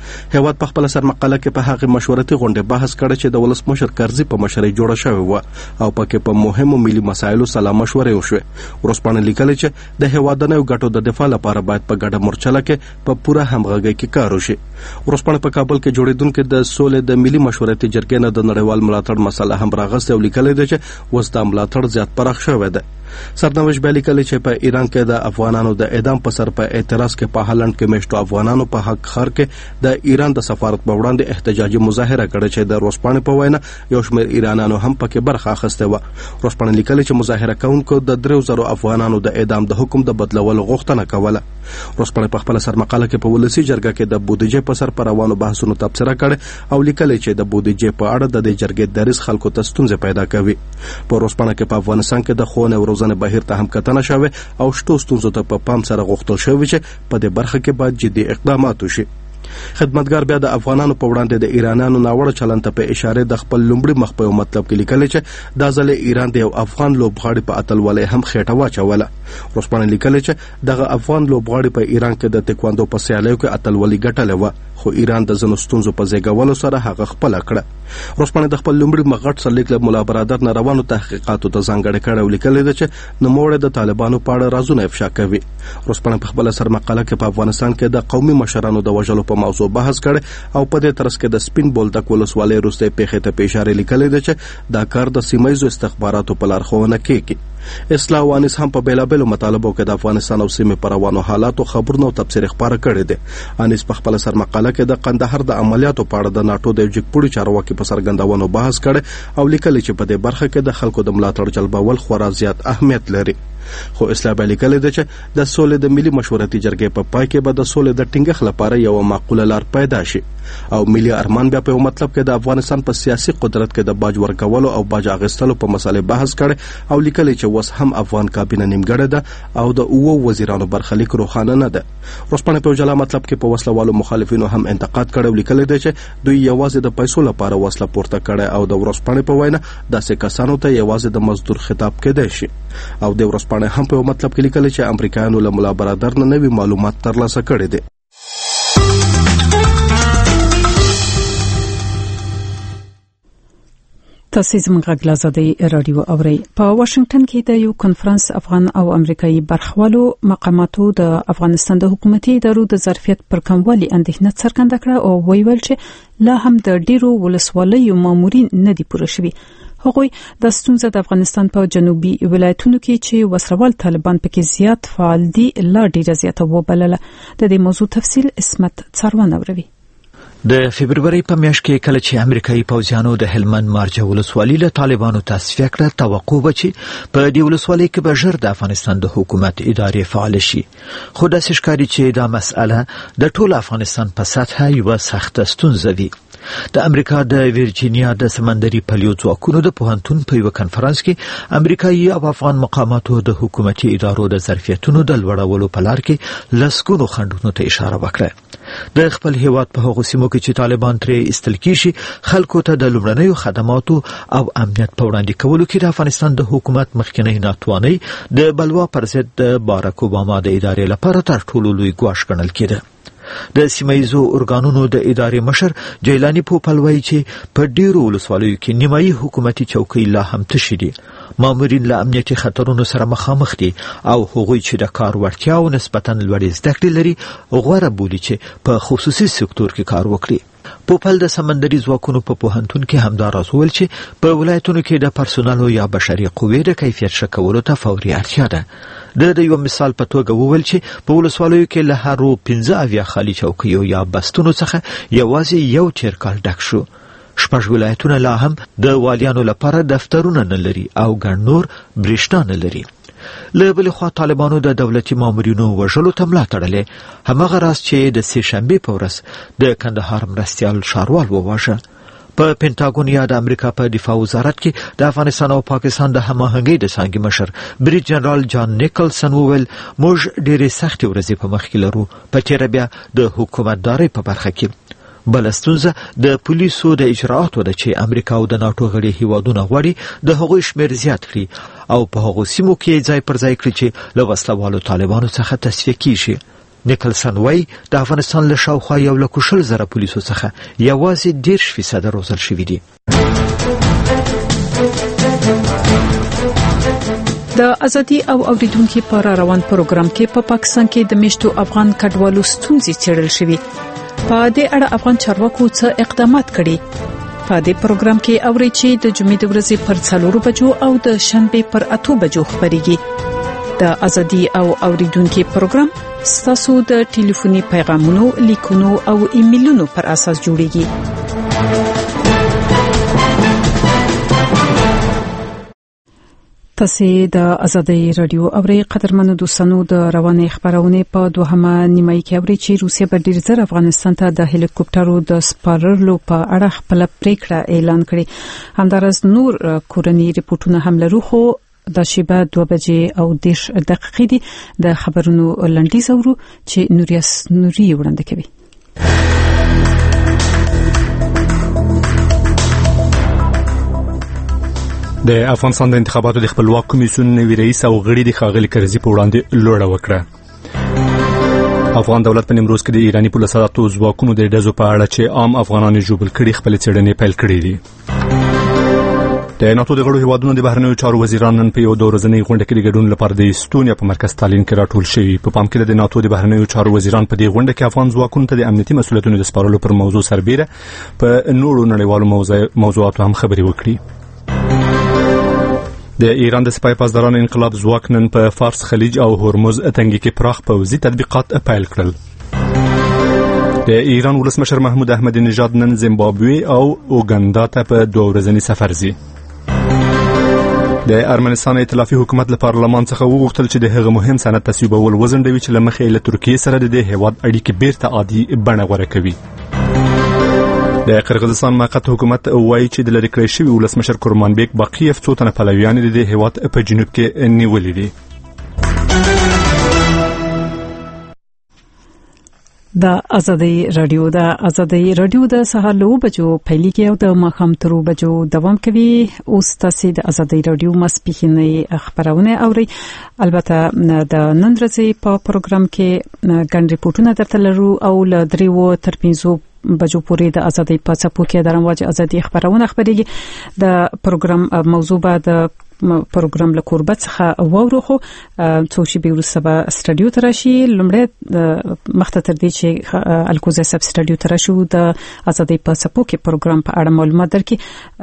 هیواد په خپل سرمقاله کې په هغه مشورتي غونډه بحث کړ چې د ولسمشر کرزي په مشرۍ جوړه شوې و او پکې په مهمو ملي مسایلو سلا مشورې وشوې. ورسپانه لیکل چې د هیوادونو ګټو د دفاع لپاره باید په ګډه مورچله کې په پوره همغږۍ کې کار وشي. ورسپانه په کابل کې جوړیدونکو د سولې د ملي مشورتي جرګې نه د نړیوال ملاتړ مسله هم راغسته او لیکل دي چې وس د ملاتړ زیات پراخ شوی دی. سرنوشت به لیکل چې په ایران کې د افغانانو د اعدام په سر په اعتراض کې په هالند کې میشتو افغانانو په حق خار کې د ایران د سفارت په وړاندې احتجاجي مظاهره کړې چې د روسپانې په وینا یو شمېر ایرانیانو هم پکې برخه اخیسته و. روسپانې لیکل چې مظاهره کوونکو د 3000 افغانانو د اعدام د حکم د بدلولو غوښتنه کوله. روسپانې په خپل سرمقاله کې په ولسی جرګه کې د بودیجې په سر پر روانو بحثونو تبصره کړې او لیکل چې د بودیجې په اړه د جرګې دریس خلکو ته ستونزې پیدا کوي. په روسپانه کې په افغانستان کې د خونه او روزنه بهیر ته هم کتنه شوه او شتو ستونزو ته په پام سره غوښتل شوی چې په دې برخه کې باید جدي اقدامات وشي. خدمتګار بیا د افغانانو په وړاندې د ایرانانو ناوړه چلند ته په اشاره د خپل لومړي مخ په مطلب کې لیکل چې دا ځل ایران د یو افغان لوبغاړي په اتلولۍ هم خېټه واچوله. روسپانه لیکل چې دغه افغان لوبغاړي په ایران کې د تکواندو په سیالیو کې اتلولۍ ګټلې و خو ایران د ځینو ستونزو په زیږولو سره هغه خپل کړه. روسپانه د خپل لومړي مغټ سره لیک له مولا برادر نه روانو تحقیقاتو ته ځانګړې کړه او لیکل دي چې نوموړی د طالبانو په اړه رازونه افشا کوي. روسپانه په خپل سرمقاله کې په افغانستان کې د قومي مشرانو د وژلو په موضوع بحث کړي او په دې ترڅ کې د سپین بولدک ولسوالۍ وروسته پیښې ته په اشاره لیکل دي چې دا کار د سیمایي استخباراتو په لارښوونه کوي. اصلاح وانس هم په بیلابلو مطالبو کې د افغانستان او سیمې پر روانو حالاتو خبرونه او تبصره خبره کړې ده. انیس په خپل سرمقاله کې د قندهار د عملیاتو په اړه د ناتو د جګپوړي چارواکي په سرګندونو بحث کړي او لیکل چې په دې برخه کې د خلکو د ملاتړ جلبول خورا زیات اهمیت لري. خو اسلام لیکل دي چې د سولې د ملي مشورتي جرګې په پای کې به د سولې د ټینګښت لپاره یو معقوله لار پیدا شي او ملي ارمان بیا په مطلب کې د افغانستان په سیاسي قدرت کې د باج ورکولو او باج اخیستلو په مسالې بحث کړي او لیکل چې وس هم افغان کابینه نیمګړې ده او د اوو وزیرانو برخلیک روښانه نه ده. روسپانه په جلا مطلب کې په وسلوالو مخالفینو هم انتقاد کړي او لیکل دي چې دوی یوازې د پیسو لپاره وسله پورته کړي او د روسپانه په وینا داسې کسانو ته یوازې د مزدور خطاب کېدای شي او د روسپانه هم په مطلب کې لیکل چې امریکایانو له مولا برادر نه نوي معلومات ترلاسه کړي دي. تاسو زموږ غږ لازادي رادیو اوري. په واشنگټن کې د یو کنفرانس افغان او امریکایي برخوالو مقاماتو د افغانستان د حکومتي ادارو د ظرفیت پر کموالي اندېښنه څرګنده کړه او ویل چې لا هم د ډیرو ولسوالیو مامورین نه دي پوره شوي. هغوی د ستونزې د افغانستان په جنوبي ولایتونو کې چې وسروال طالبان پکې زیات فعال دي لا ډیره زیاته وبلله. د دې موضوع تفصیل اسمت څاروان اوروي. د فبرवरी په میاشت کې کله چې امریکایي پوځیانو د هلمند مارجه ولسوالۍ له طالبانو تصفیه کړه توقع و چې په دې ولسوالۍ کې به ژر د افغانستان د حکومت ادارې فعال شي خو داسې ښکاري چې دا مسأله د ټول افغانستان په سطحه یوه سخته ستونزه وي. د امریکا د ویرجینیا د سمندري پلیو ځواکونو د پوهنتون په یو کنفرانس کې امریکایي او افغان مقاماتو د حکومتي ادارو د ظرفیتونو د لوړولو په لار کې لسګونو خنډونو ته اشاره وکړه. د خپل هیواد په هغو سیمو کې چې طالبان ترې ایستل کیږي خلکو ته د لومړنیو خدماتو او امنیت په وړاندې کولو کې د افغانستان د حکومت مخکنی ناتواني د بلوا پر ضد د باراک اوباما د ادارې لپاره تر ټولو لوی ګواښ ګڼل کېده. د سیمایزو ارګانونو د ادارې مشر جیلانی پوپل وایي چې په ډیرو ولسوالیو کې نیمایي حکومتي چوکۍ لا هم تشې دي. مامورین له امنیتي خطرونو سره مخامخ دي او هغوی چې د کار وړتیا او نسبتاً لوړې زده کړې لري غوره بولي چې په خصوصي سکتور کې کار وکړي. پوپل د سمندري ځواکونو په پوهنتون کې همدا راز وویل چې په ولایتونو کې د پرسونالو یا بشري قوې د کیفیت ښه کولو ته فوري اړتیا ده. د یو مثال په توګه وویل چې په ولسوالیو کې له هرو 15 خالي چوکیو یا بستونو څخه یوازې یو چیرکال ډک شو. 6 ولایتونه لا هم د والیانو لپاره دفترونه نه لري او ګڼ نور برېښنا نه لري. له بلې خوا طالبانو د دولتي مامورینو وژلو ته ملا تړلې هماغه راز چې د سې شنبې په ورځ د کندهار مرستیال ښاروال وواژه. په پینټاګون یا د امریکا په دفاع وزارت کې د افغانستان او پاکستان د هماهنګۍ د څانګې مشر بریج جنرال جان نیکلسن وویل موږ ډېرې سختې ورځې په مخ کې لرو په تېره بیا د حکومتدارۍ په برخه کې. بله ستونزه د پولیسو د اجراءاتو ده چې امریکا او د ناټو غړي هیوادونه غواړي د هغوی شمېر زیات کړي او په هغو سیمو کې ځای پر ځای کړي چې له وسلوالو طالبانو څخه تصفیه کیږي. نیکلسن وای د افغانستان له شاوخوا 1,20,000 پولیسو څخه یوازې 10% روزل شوي دي. د ازادي او اوریدونکو پر روان پروګرام کې په پاکستان کې د میشتو افغان کډوالو ستونزې څېړل شوې. په دې اړه افغان چارواکو څه اقدامات کړي؟ په دې پروګرام کې اوري چې د جمعې د ورځې پر 4 بجو او د شنبه پر 8 بجو خبريږي. د ازادي او اوریدونکو پروګرام ستاسو د ټلیفوني پیغامونو، لیکونو او ایمیلونو پر اساس جوړیږي. تاسو د ازادي رادیو اوري قدرمنو دوستانو د رواني خبرونه په دوهمه نیمه کې اوري چې روسیه په ډیر زر افغانستان ته د هلیکوپټرو د سپارلو په اړه خپل پریکړه اعلان کړې. همدارس نور کورنی ریپورتونه هم لرو خو د شیبه 2 بجې او 10 دقیقې دي. د خبرونو لنډیز اورو چې نوریاس نوري وړاندې کوي. د افغانستان د انتخاباتو د خپلواک کمیسیون نوی رئیس او غړي د ښاغلي کرزي په وړاندې لوړه وکړه. افغان دولت په نیمروز کې د ایرانی پولیسو ځواکونو د ډزو په اړه چې عام افغانان جوړ کړي خپل څېړنې پیل کړې دي. د ناتو د غړو هیوادونو د بهرنیو چارو وزیران نن په یو دورځنۍ غونډه کې د ګډون لپاره د استونیا په مرکز تالین کې راټول شوي. په پام کې د ناتو د بهرنیو چارو وزیران په دې غونډه کې افغان ځواکونو ته د امنیتي مسؤلیتونو د سپارلو پر موضوع سربېره په نورو نړیوالو موضوعاتو هم خبرې وکړي. د ایران د سپای پاسداران انقلاب ځواک نن په فارس خلیج او هرمز تنګي کې پراخ پوځي تطبیقات پیل کړل. د ایران ولسمشر محمود احمدی نژاد نن زیمبابوې او اوګاندا ته په 2 ورځنی سفر ځي. د ارمنستان ائتلافي حکومت له پارلمان څخه وغوښتل چې د هغه مهم سند تصویبول وزندوي چې لمخې له ترکیه سره د هیواد اړیکې بیرته عادي بڼه غوره کوي. د قرغیزستان موقت حکومت وایي چې د لری کړی شوی ولسمشر کورمانبیک باقیف څو تنه پلویان د هیواد په جنوب کې نیولې دي. د ازادي رادیو د سهار له بجو پیلېږي او د ماښام تر بجو دوام کوي. اوس تاسو د ازادي رادیو مسپخینې خبرونه اوري. البته د نن ورځې په پروګرام کې ګڼ ریپورتونه درته لرو او ل 3 تر 5 بجو پورې د ازادي په څپو کې د رمواج ازادي خبرونه خبريږي. د پروګرام موضوع به د پروګرام له قربت څخه وورو خو څو شي به ورسبه سټډیو تراشي لمړی مخته تر دې چې الکوزه سب سټډیو تراشو د ازادي په څپو کې پروګرام په اړه معلومات درکې.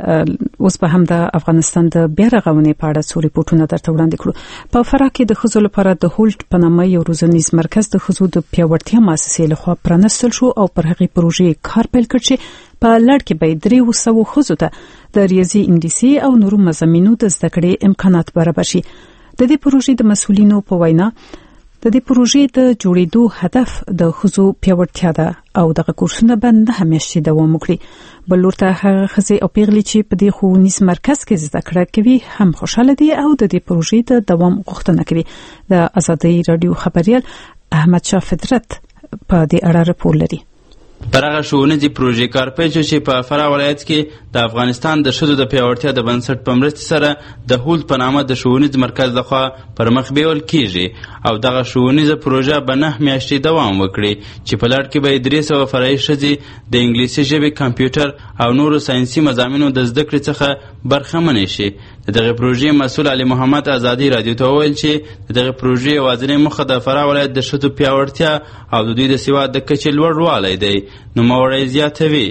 اوس به هم د افغانستان د بیا رغونې په اړه څو ریپورتونه درته وړاندې کړو. په فراه کې د خزو لپاره د هولټ په نامه یو روزنیز مرکز د خزو د پیاوړتیا مؤسسې لخوا پرانستل شو او پر هغې پروژې کار پیل کړ چې په لړ کې به 300 خزو ته د ریاضي انګلیسي او نورو مضامینو د زده کړې امکانات برابر شي. د دې پروژې د مسؤلینو په وینا د دې پروژې د جوړېدو هدف د خزو پیاوړتیا ده او دغه کورسونه به 9 میاشتې دوام وکړي. بل ورته هغه خزې او پیغلې چې په دې ښوونیز مرکز کې زده کړه کوي هم خوشاله دي او د دې پروژې د دوام غوښتنه کوي. د ازادي رادیو خبريال احمد شاه فطرت په دې اړه راپور لري. پرغه ښوونیزې پروژې کار پیل شو چې په فراه ولایت کې د افغانستان د ښځو د پیاوړتیا د بنسټ په مرستې سره د هولټ په نامه د ښوونیز مرکز لخوا پر مخ بیول کیږي او دغه ښوونیزه پروژه به 9 میاشتې دوام وکړي چې په لړ کې به 300 فرعي ښځې د انګلیسي ژبې، کمپیوټر او نورو ساینسي مضامینو د زده کړې څخه برخمنې شي. دغه پروژې مسؤل علي محمد ازادي رادیو ته وویل چې دغه پروژې یوازینۍ موخه د فراه ولایت د ښځو پیاوړتیا او د دوی د سواد د کچې لوړوالی دی. نوموړی زیاتوي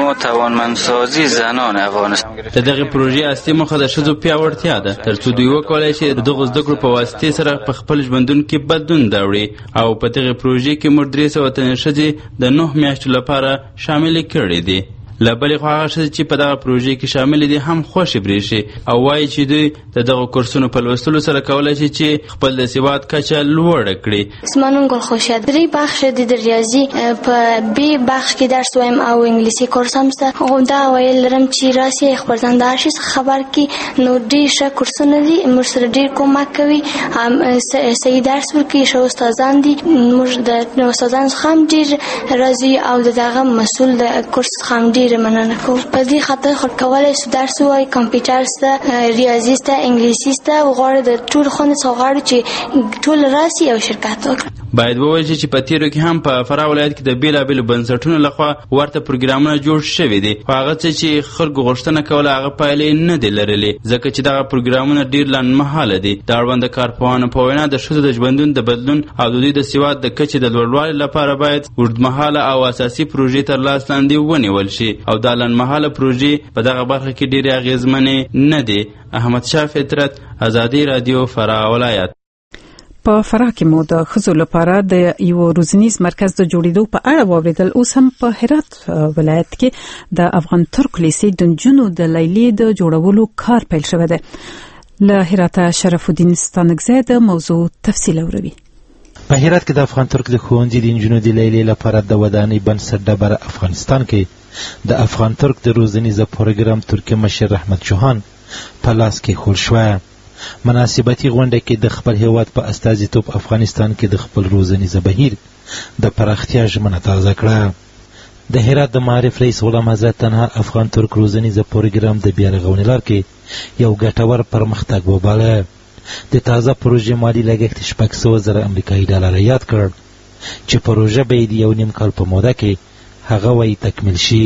توانمندسازی زنان افغانستان دغه پروژې اصلي موخه د ښځو پیاوړتیا ده ترڅو دوی وکولای شي دغه زده کړو په واسطې سره په خپل ژوندون کې بدلون راوړي او په دغه پروژې کې موږ 300 تنه ښځې د 9 میاشتو لپاره شامل کړي دي. لبلې خو هغه ښځې چې په دغه پروژې کې شامل دي هم خوشې برېښي او وایي چې دوی د دغه کورسونو په لوستلو سره کولی شي چې خپل د سواد کچه لوړه کړي. اسم نوم گل خوشیاد. 3 بخش دي د ریاضي په بي بخش کې درس وایم او انګلیسي کورس هم شته. او دا ویل لرم چې راسي خبردار شي خبر کې نو ډېر ښه کورسونه دي موږ سره ډېر کومک کوي. صحیح درس ورکوي ښه استادان دي. موږ د استادانو څخه هم ډېر راضي او دغه مسؤل د کورس څخه هم ډېر ډیره مننه کوم. په دې خاطر خو کولای شو درس وای، کمپیوټر سته، ریاضي سته، انګلیسي سته، وغواړي د ټول خونه څغاړي چې ټول راسي او شرکت وکړي. باید وویل شي چې په تیرو کې هم په فراه ولایت کې د بیلابیلو بنسټونو لخوا ورته پروګرامونه جوړ شوي دي، خو هغه څه چې خلکو غوښتنه کوله هغه پایلې نه دي لرلې، ځکه چې دغه پروګرامونه ډېر لنډمهاله دي. د اړونده کارپوهانو په وینا د ښځو د ژوندون د بدلون او د دوی د سواد د کچې د لوړوالي لپاره باید اوږدمهاله او اساسي پروژې تر لاس لاندې ونیول شي او دا لنډمهاله پروژې په دغه برخه کې ډېرې اغېزمنې نه دي. احمد شاه فطرت، ازادي رادیو، فراه ولایت. په فراه کې مو د ښځو لپاره د یو روزنیز مرکز د جوړېدو په اړه واوریدل. اوس هم په هرات ولایت کې د افغان ترک لیسې د نجونو د لیلیې د جوړولو کار پیل شوی دی. له هرات شرف الدین ستانکزی د موضوع تفصیل اوروي. په هرات کې د افغان ترک د ښوونځي د نجونو د لیلیې لپاره د ودانۍ بنسټ ډبره افغانستان کې د افغان ترک د روزنیز پروګرام ترکي مشر رحمت چوهان په لاس کې خور شوه. مناسبتي غونډه کې د خپل هیواد په استازیتوب افغانستان کې د خپل روزنیز بهیر د پراختیا ژمنه تازه کړه. د هرات د معارف رئیس غلام حضرت تنها افغان ترک روزنیز پروګرام د بیا رغونې لار کې یو ګټور پرمختګ وباله. د تازه پروژې مالی لګښت 600,000 امریکایي ډالر یاد کړ چې پروژه به د یو نیم کال په موده کې هغه وایي تکمیل شي.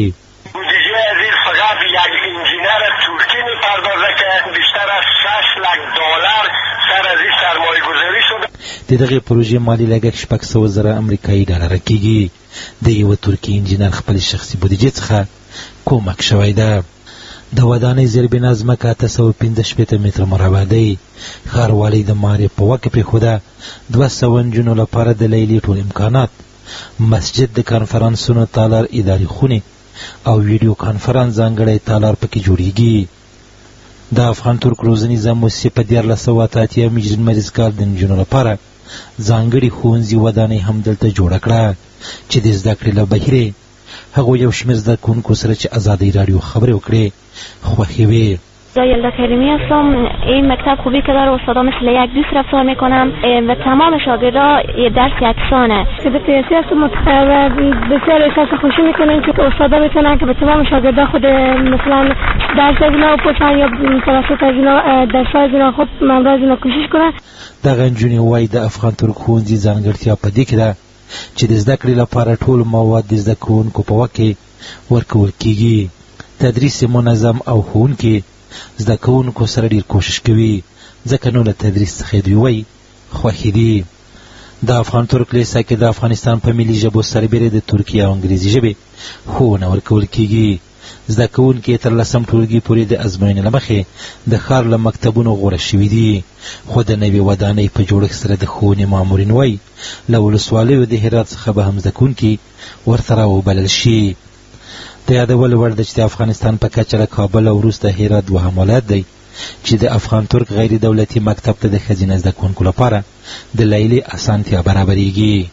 د دغه پروژې مالی لګښت 600,000 امریکایي ډالر کېږي. د یو ترکی انجینر خپل شخصي بودیجې څخه کومک شوی ده. د ودانۍ زیربنا ځمکه 815 متره مربع دی. ښاروالۍ د معارف په واک پرېښوده. 200 نجونو لپاره د لیلیې ټول امکانات، مسجد، د کانفرانسونو تالار، اداري خونې او ویډیو کانفرانس ځانګړی تالار پکې جوړیږي. د افغان ترک روزنیزه مؤسسې په 1488 میلادي کال د نجونو لپاره ځانګړي ښوونځي ودانۍ هم دلته جوړه کړه چې د زده کړې له بهیره هغوی یو شمېر زده کوونکو سره چې ازادي رادیو خبرې وکړې خوښې وې. یلدا کریمی هستم. این مکتب خوبی که داره استادا مثل یک دوست رفتار میکنم و تمام شاگردا درس یکسانه. به سیاسی هستم و بسیار احساس خوشی میکنم که استادا میتونن که به تمام شاگردا خود مثلا درس از اینا بپرسن یا توسط از اینا درس از اینا خود ممرو از اینا کوشش کنن. دغه نجونې وایي د افغان ترک ښوونځي ځانګړتیا په دې کې ده چې د زده کړې لپاره ټول مواد د زده کوونکو په وخت کې ورکول کېږي. تدریس منظم او ښوونکي زده کوونکو سره ډېر کوشش کوي، ځکه نو له تدریس څخه دوی وایي خوښې دي. د افغان ترک لیسه کې د افغانستان په ملي ژبو سربېره د ترکي او انګریزي ژبې ښوونه ورکول کېږي. زده کوونکي تر 10م ټولګي پورې د ازموینې له مخې د ښار له مکتبونو غوره شوي دي، خو د نوې ودانۍ په جوړښت سره د ښوونې مامورین وایي له ولسوالیو د هرات څخه به هم زده کوونکي ورته راوبلل شي. د یادولو وړ ده چې د افغانستان په کچه له کابل وروسته هرات دوهم ولایت دی چې د افغان ترک غیر دولتي مکتب ته د ښځینه زده کوونکو لپاره د لیلیې اسانتیا برابریږي.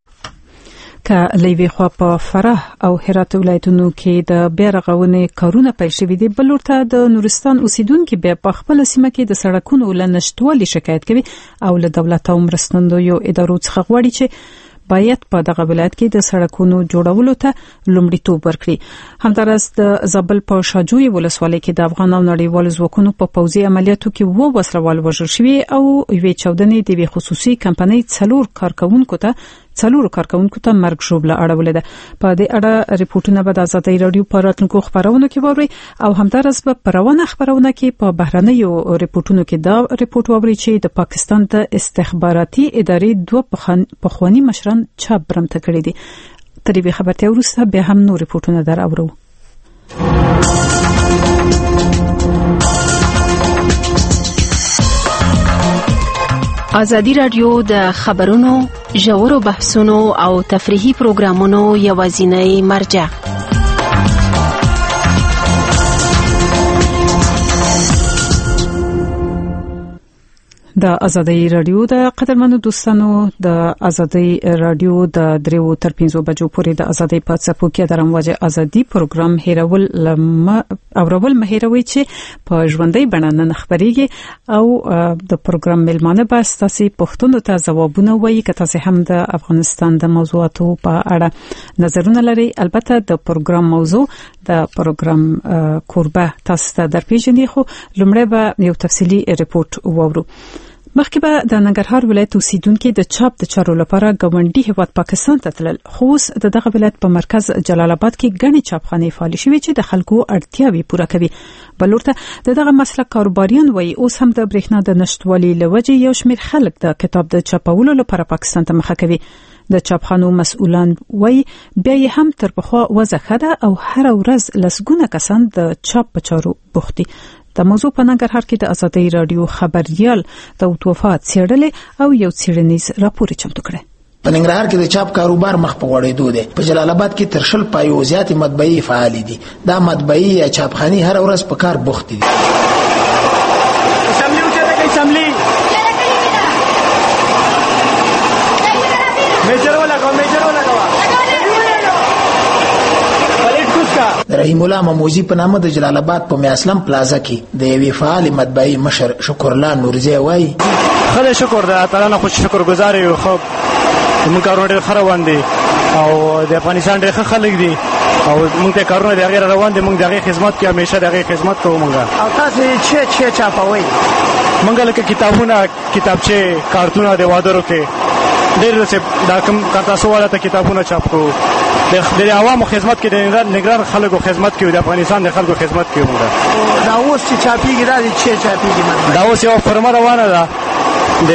که له یوې خوا په فراه او هرات ولایتونو کې د بیا رغونې کارونه پیل شوي دي، بل ورته د نورستان اوسیدونکي بیا په خپله سیمه کې د سړکونو له نشتوالي شکایت کوي او له دولت او مرستندویو ادارو څخه غواړي چې باید په دغه ولایت کې د سړکونو جوړولو ته لومړیتوب ورکړي. همداراز د زابل په شاجوی ولسوالۍ کې د افغان او نړیوالو ځواکونو په پوځي عملیاتو کې 2 وسلوال وژل شوي او یوې چاودنې د یوې خصوصي کمپنۍ 4 کارکونکو ته مرګ ژوبله اړولې ده. په دې اړه ریپورتونه به د ازادۍ رادیو په راتلونکو خبرونو کې واورئ او همداراز به په روانه خبرونه کې په بهرنیو ریپورتونو کې دا ریپورت واورئ چې د پاکستان د استخباراتي ادارې 2 پخواني مشران چاپ برمته کړي دي. تر دې خبرته وروسته بیا هم نور ریپورتونه در اورو. ازادي رادیو د خبرونو، ژورو بحثونو او تفریحي پروګرامونو یوازینۍ مرجع. د ازادۍ رادیو د قدرمنو دوستانو د ازادۍ رادیو د 3 تر 5 بجو پورې د ازادۍ په څپو کې د رمواج ازادي پروګرام هیرول اورول مهیروي چې په ژوندۍ بڼه نن خبريږي او د پروګرام ملمانه به تاسو پښتون ته ځوابونه وایي که تاسو هم د افغانستان د موضوعاتو په اړه نظرونه لري. البته د پروګرام موضوع د پروګرام کوربه تاسو ته درپېژني، خو لومړی به یو تفصیلی ریپورت وورو. مخکې به د ننګرهار ولایت اوسیدونکو د چاپ د چارو لپاره ګاونډي هیواد پاکستان ته تلل، خو اوس دغه ولایت په مرکز جلال آباد کې غني چاپخانه فعال شوې چې د خلکو اړتیاوي پوره کوي. بلورته دغه مسلک کاروباریان وایي اوس هم د برېښنا د نشټوالي لوجې یو شمېر خلک د کتاب د چاپولو لپاره پاکستان ته مخه کوي. د چاپخانو مسؤلان وایي بیا هم تر پخوا وضع ښه ده او هر ورځ لسګونه کسان د چاپ په چارو بوخت دي. د موضوع په ننګرهار کې د ازادۍ رادیو خبريال د وفات څېړلې او یو څېړنیز راپور چمتو کړی. په ننګرهار کې د چاپ کاروبار مخ په وړېدو دی. په جلال آباد کې تر 10 پایو زیاتې مطبعې فعال دي. دا مطبعې یا چاپخانې هر ورځ په کار بوخت دي. رحیم الله مموزی په نامه د جلال آباد په میاسلم پلازا کې د یوې فعال مطبعې مشر شکرالله نورزی وایي خدای شکر د تعالی نه خوش شکرګزار یو. خو موږ کارونه ډېر ښه روان دي او د افغانستان ډېر ښه خلک دي او موږ ته کارونه د هغې روان دي. موږ د هغې خدمت کې همیشه د هغې خدمت کوو. موږ او تاسو چې چاپوئ؟ موږ لکه کتابونه، کتابچې، کارتونه د وادرو کې ډېر دا کوم تاسو والا ته کتابونه چاپ کوو. د عوامو خدمت کې د نگران خلکو خدمت کې د افغانستان د خلکو خدمت کې موږ. دا اوس چې چاپیږي دا چې چاپیږي دا اوس یو فرما روانه ده، د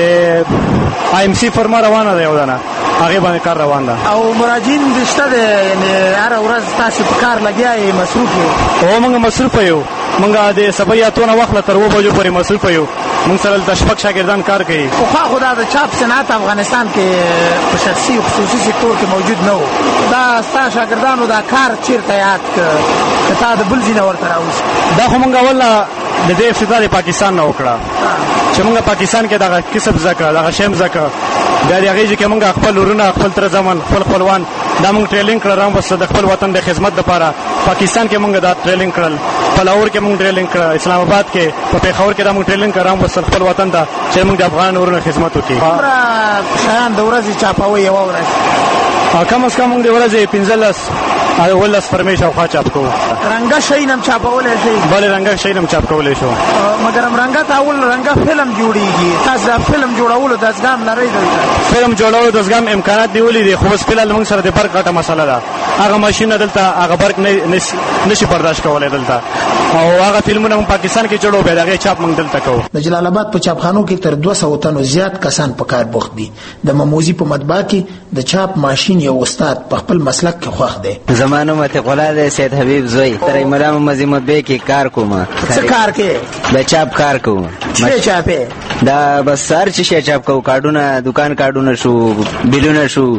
IMC فرما روانه ده، یو دانه هغه باندې کار روان ده او مراجعین دشته ده. یعنی هر ورځ تاسو په کار لګیاي مصروف یو؟ او موږ مصروف یو. موږ د سبا یاتونه وخت تر 2 بجو پورې مصروف یو. موږ سره د شپږ شاګردان کار کوي. خو خدا د چاپ صنعت افغانستان کې په شخصي او خصوصي سکتور کې موجود نه و. دا ستا شاګردانو دا کار چیرته یاد کته د بل ځینه ورته راوځي؟ دا خو موږ ولا د دې ابتدا د پاکستان نه وکړه چې موږ پاکستان کې دغه کسب زکه دغه شیم زکه بیا د هغې کې موږ خپل ورونه، خپل تر زمن، خپل خپلوان دا موږ ټریلینګ کړل رام وسه د خپل وطن د خدمت لپاره. پاکستان کې موږ دا ټریلینګ کړل، په لاهور کې موږ ټریلینګ کړل، اسلام آباد کې، په پیښور کې دا موږ ټریلینګ کړل رام وسه خپل وطن ته چې موږ د افغان ورونو خدمت وکړو. شایان د ورځې چاپوي یو ورځ کم از کم موږ د ورځې 15 او ولس فرمیش او خوا چاپ کوو. رنګه شي نم چاپولای شي؟ بله رنګه شي نم چاپ کولای شو. مګر رنګه تاول رنګه فلم جوړیږي. تاسو دا فلم جوړولو د ځګام لري؟ فلم جوړولو د ځګام امکانات دیولې دي، خو بس فلم موږ سره د برق غټه مسله ده. هغه ماشين دلته هغه برق نشي برداشت کولای دلته، او هغه فلمونه موږ پاکستان کې جوړو به دغه چاپ موږ دلته کوو. د جلال آباد په چاپخانو کې تر 200 تنو زیات کسان په کار بوخت دي. د مموزی په مطبعه کې د چاپ ماشين یو استاد په خپل مسلک کې خوښ دی. زمانو مت غلاد سید حبیب زوی تر مولا مزیمت به کې کار کوم. څه کار کې؟ د چاپ کار کوم. څه چاپه؟ دا بس سر چې چاپ کوو، کارډونه، دکان کارډونه شو، بیلونه شو،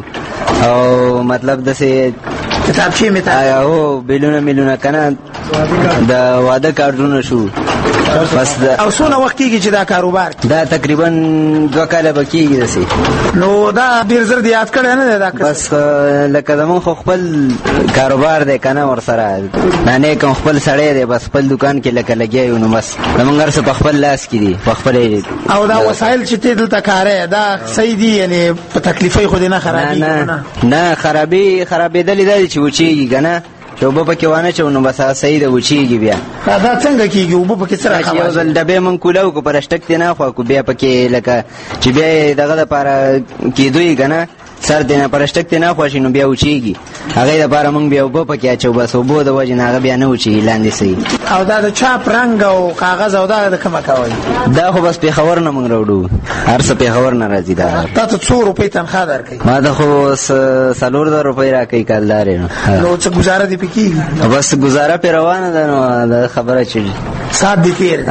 او مطلب دسه کتابچې متا او بیلونه میلونه کنه د واده کارډونه شو. بس او څونه وخت کېږي چې دا کاروبار؟ دا تقریبا 2 کاله بکیږي دسه. نو دا ډیر زر یاد کړی نه دا بس لکه زمون خو خپل کاروبار دی کنه، ور سره نه کوم خپل سړی دی، بس خپل دکان کې لکه لګیایو نو بس زمونږ هر څه په خپل لاس کې دي، په خپل. او دا وسایل چې ته دلته کارې دا صحیح دي؟ یعنی په تکلیفي خو نه خرابي؟ نه خرابېدلې ده چې وچیږي کنه، چې وبو پکې وانه چونو بس صحیح ده وچیږي. بیا دا څنګه کیږي؟ وبو پکې سره خبره یو ځل ډبې من کولاو کو پرشتک نه خو کو بیا پکې لکه چې بیا دغه لپاره کېدوی کنه سر دینه پرشتک ته نه خوښینو بیا وچیږي. هغه لپاره موږ بیا وبو پکې اچو، بس وبو د وجه نه هغه بیا نه وچی لاندې سي. او دا د چاپ رنگ او کاغذ او دا د کومه کوي؟ دا خو بس په خبر نه موږ راوړو، هر څه په خبر نه راځي. دا تاسو 100 روپۍ تنخواه درکې؟ ما دا خو 400 روپۍ راکې کالدار نو څه گزاره دی پکې؟ بس گزاره په روانه ده. نو دا خبره چي سات دی تیر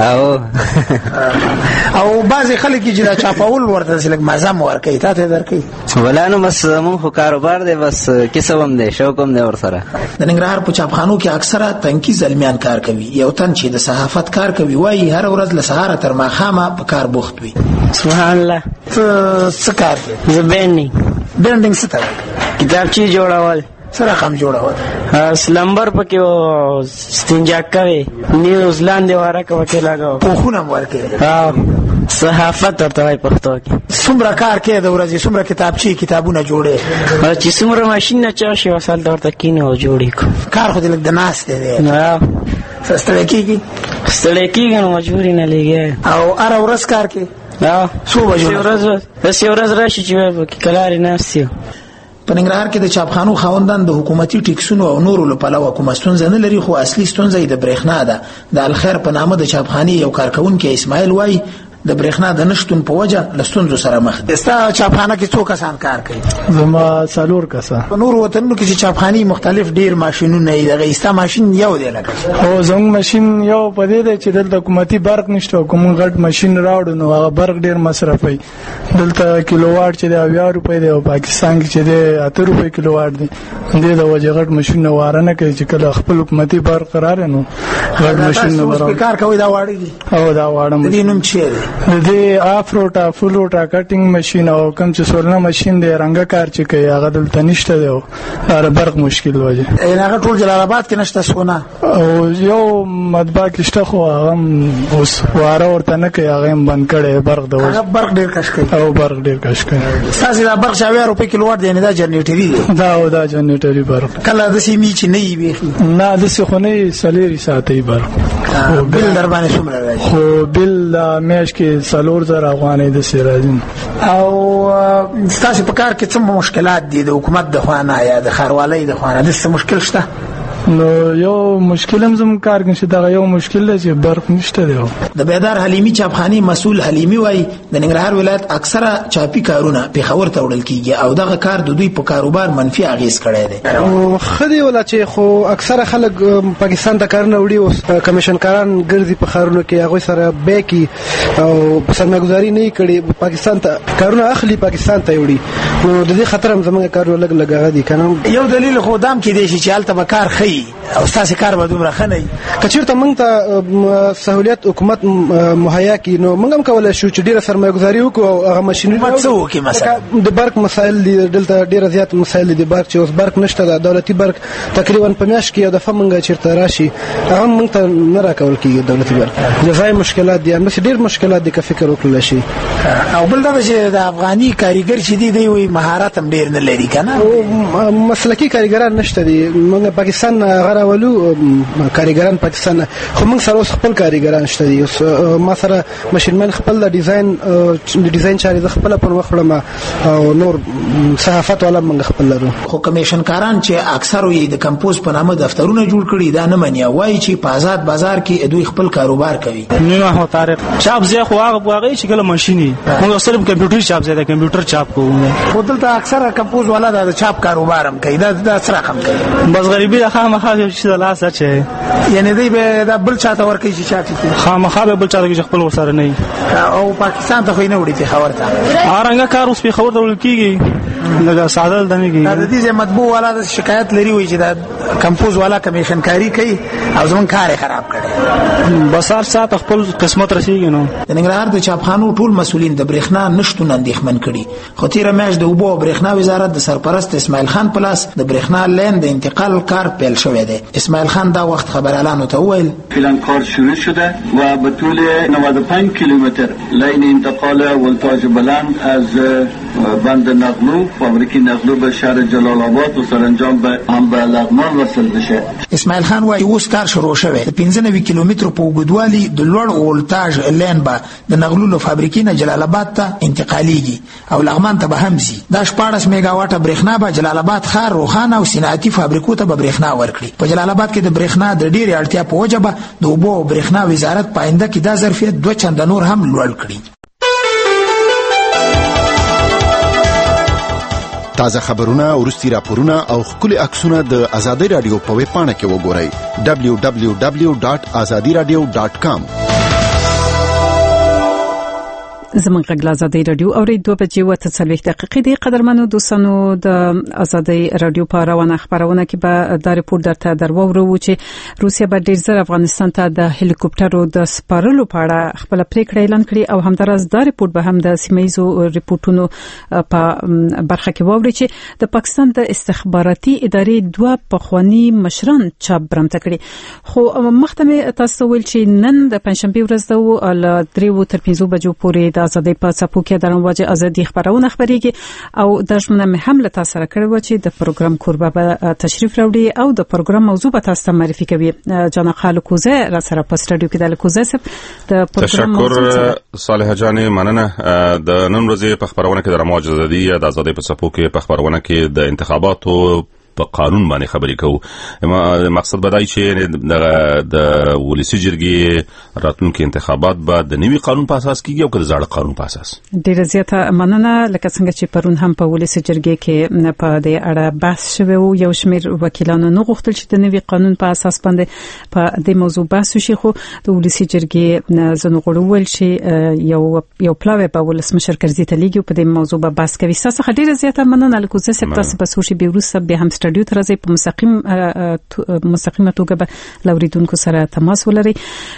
او بعضی خلک چې دا چاپول ورته لږ مزه مو ورکې تاسو درکې؟ ولانو بس مون خو کاروبار دی، بس کیسوم دی، شوقم دی ور سره. د ننګرهار په چاپخانو کې اکثره تنکي زلمیان کار کوي. یو تن چې د صحافت کار کوي وایي هر ورځ له سهار تر ماښامه په کار بوخت وي. سبحان الله. څه کار کوي؟ زه بینډینګ څه ته وایي؟ کتابچې جوړول. څه رقم جوړول؟ سلمبر پکې او استنجا کوي نیوزیلند واره کوي لګاو پوخونه ورکه صحافت ورته وای پښتو کې څومره کار کوي د ورځې څومره کتابونه جوړي چې څومره ماشين نه چا شي وسال ورته کینه او جوړي کار خو دې لګ د ناس دی نه ستړی کېږي نو مجبوري نه لګي او ار ورځ کار کوي څو بجې ورځ راشي چې وای په کلاري ناسي په ننګرهار کې د چاپخانو خاوندان د حکومتي ټیکسونو او نورو لپاره کومه ستونزه نه لري خو اصلي ستونزه د برېښنا ده د الخير په نامه د چاپخاني یو کارکونکو اسماعیل وای د برېښنا د نشټون په وجه لستونزو سره مخ دي. ستا چاپخانه کې څو کسان کار کوي؟ زما 4 کسان. په نور وطنونو کې چې چاپخاني مختلف ډیر ماشينونه یې دغه استا ماشين یو دی لکه او زموږ ماشين یو په دې دی چې دلته حکومتي برق نشته کوم غټ ماشين راوړو نو هغه برق ډیر مصرفي دلته کیلووات چې دی 80 روپۍ دی او پاکستان کې چې دی 80 روپۍ کیلووات دی دې د وجه غټ ماشين واره نه کوي چې کله خپل حکومتي برق قرار نو غټ ماشين نه ورو کار کوي دا واړی دي او دا واړه دې نوم چیرې د افروټا فلوټا کټینګ ماشين او کوم چې سورنا ماشين دی رنګ کار چې کوي هغه دلته نشته دی او برق مشکل وجه هغه ټول جلال آباد کې نشته سونه او یو مطبع کې شته خو هغه اوس واره ورته نه کوي هغه بند کړي برق د هغه برق ډیر کش کوي او برق ډیر کش کوي ساسي دا برق 80 روپۍ کیلووات دی نه دا جنریټری دی دا جنریټری برق کله د سیمې چې نه وي نه د څه خو نه سلیری ساتي برق بل در باندې څومره راځي خو بل میاش کې 4000 افغانۍ د سیراجین او تاسو په کار کې څه مشکلات دي د حکومت د خوانه یا د خاروالۍ د خوانه د څه مشکل شته؟ نو یو مشکل هم زم کار کې شته یو مشکل دی چې برق نشته دی د بیدار حلیمی چاپخاني مسؤل حلیمی وای د ننګرهار ولایت اکثره چاپی کارونه پیښور ته وړل کیږي او دغه کار د دوی په کاروبار منفي اغیز کړی دی او خدي ولا چې خو اکثره خلک پاکستان ته کارونه وړي او کمیشن کاران ګرځي په خارونو کې هغه سره بیکی او سرمایه‌ګذاري نه کړي پاکستان ته کارونه اخلي پاکستان ته وړي نو د دې خطر هم زموږ کارونه لګ لګا دي کنه یو دلیل خو دام کې دی چې حالت به کار خي او تاسو کار به دومره خنئ کچیرته موږ ته سہولیت حکومت مهیا کی نو موږ هم کولای شو چې ډیره سرمایه‌ګذاري وکړو او هغه ماشينونه څو کې مثلا د برق مسایل دي دلته ډیره زیات مسایل دي برق چې اوس برق نشته د دولتي برق تقریبا په میاشت کې یو دفعه موږ چیرته راشي هغه موږ ته نه راکول کیږي دولتي برق جزای مشکلات دي هم ډیر مشکلات دي که فکر وکړل شي او بل دا چې د افغاني کاریګر چې دی وي مهارت هم ډیر نه لري کنه او مسلکي کاریګران نشته دي موږ پاکستان غراولو کاریګران پاکستان خو موږ سره خپل کاریګران شته دي ما سره ماشینمن خپل د ډیزاین چاري د خپل پر وخړم او نور صحافت ولا موږ خپل لرو خو کمیشن کاران چې اکثر یې د کمپوز په نامه دفترونه جوړ کړي دا نه مني وایي چې په آزاد بازار کې دوی خپل کاروبار کوي نه هو طارق چاپ زه خو هغه واغی چې کله ماشيني موږ صرف کمپیوټر چاپ زیاده کمپیوټر چاپ کوو خو دلته اکثر کمپوز والا د چاپ کاروبار هم کوي دا سره هم کوي بس غریبي د خامخا چې لاس اچي یعنی دوی به د بل چاته ورکړي چې چاپ کوي خامخا به بل چاته چې خپل ورسره نه او پاکستان ته خو نه وړي په خبرته ارنګ کار اوس په خبر ته ولکېږي لږه ساده دمېږي دا د دې مطبوع والا د شکایت لري وي چې دا کمپوز والا کمیشن کاری کوي او زمون کار خراب کړي بس هر ساعت خپل قسمت رسیږي نو د ننګرهار د چاپخانو ټول مسولین د برېښنا نشټون اندېښمن کړي خو تیر میاشت د اوبو او برېښنا وزارت د سرپرست اسماعیل خان پلاس د برېښنا لین د انتقال کار پیل شوی دی اسماعیل خان دا وخت خبرالانو ته وویل فعلا کار شروع شده و به طول 95 کیلومتر لین انتقال ولتاژ بلند از بند نقلو فابریک نقلو به شهر جلال آباد و سرانجام به هم به لغمان وصل بشه اسماعیل خان وايي اوس کار شروع شوی د 95 کیلومتر په اوږدوالي د لوړ ولتاژ لین به د نقلو له فابریکې نه جلال آباد ته انتقالیږي او لغمان ته به هم ځي دا 14 میگا واټه برېښنا به جلال آباد ښار روخانه او صنعتي فابریکو ته به برېښنا ورکړي په جلال آباد کې د برېښنا د ډېرې اړتیا په وجه به د اوبو او برېښنا وزارت په آینده کې دا ظرفیت 2 چنده نور هم لوړ کړي تازه خبرونه ورستي راپورونه او خولي عکسونه د آزادۍ رادیو په ویب پاڼه کې وګورئ www.azadiradio.com زموږ غږ آزادۍ رادیو اوري 2:40 د قدرمنو دوستانو د آزادۍ رادیو په روانه خبرونه کې به د ریپورت درته درواورو چې روسیا به ډیر زر افغانستان ته د هلیکوپټرو د سپارلو په اړه خپل پریکړه اعلان کړي او همدارس د ریپورت به هم د سیمایزو ریپورتونو په برخه کې ووري چې د پاکستان د استخباراتي ادارې دوه پخوانی مشران چاپ برمته کړي خو مخته تاسو ویل چې نن د پنځشنبه ورځ د 3 تر 5 بجو پورې آزادۍ په څپو کې د رواج ازادي خبرونه خبريږي او د ژمنه هم له تاسو سره کړو چې د پروګرام کوربه به تشریف راوړي او د پروګرام موضوع به تاسو ته معرفي کوي جانا خالقوزه را سره په سټډیو کې د لکوزه سب د پروګرام تشکر صالح جان مننه د نن ورځې په خبرونه کې د رواج ازادي د آزادۍ په څپو کې په خبرونه کې د انتخاباتو په قانون باندې خبرې کوو مقصد بدای چې د ولسی جرګې راتلونکي انتخابات به د نوي قانون په اساس کیږي او د زاړه قانون په اساس ډیره زیاته مننه لکه څنګه چې پرون هم په ولسی جرګې کې په دې اړه بحث شوی او یو شمېر وکیلانو نه غوښتل چې د نوي قانون په اساس باندې په دې موضوع بحث وشي خو د ولسی جرګې زنو غړول چې یو پلاوی په ولسمشر کرزي ته لیږي په دې موضوع به بحث کوي تاسو ډیره زیاته مننه لکه زه تاسو په سوشي بیروس به هم سټډیو ته راځي په مستقیمه توګه به لوریدونکو سره تماس ولري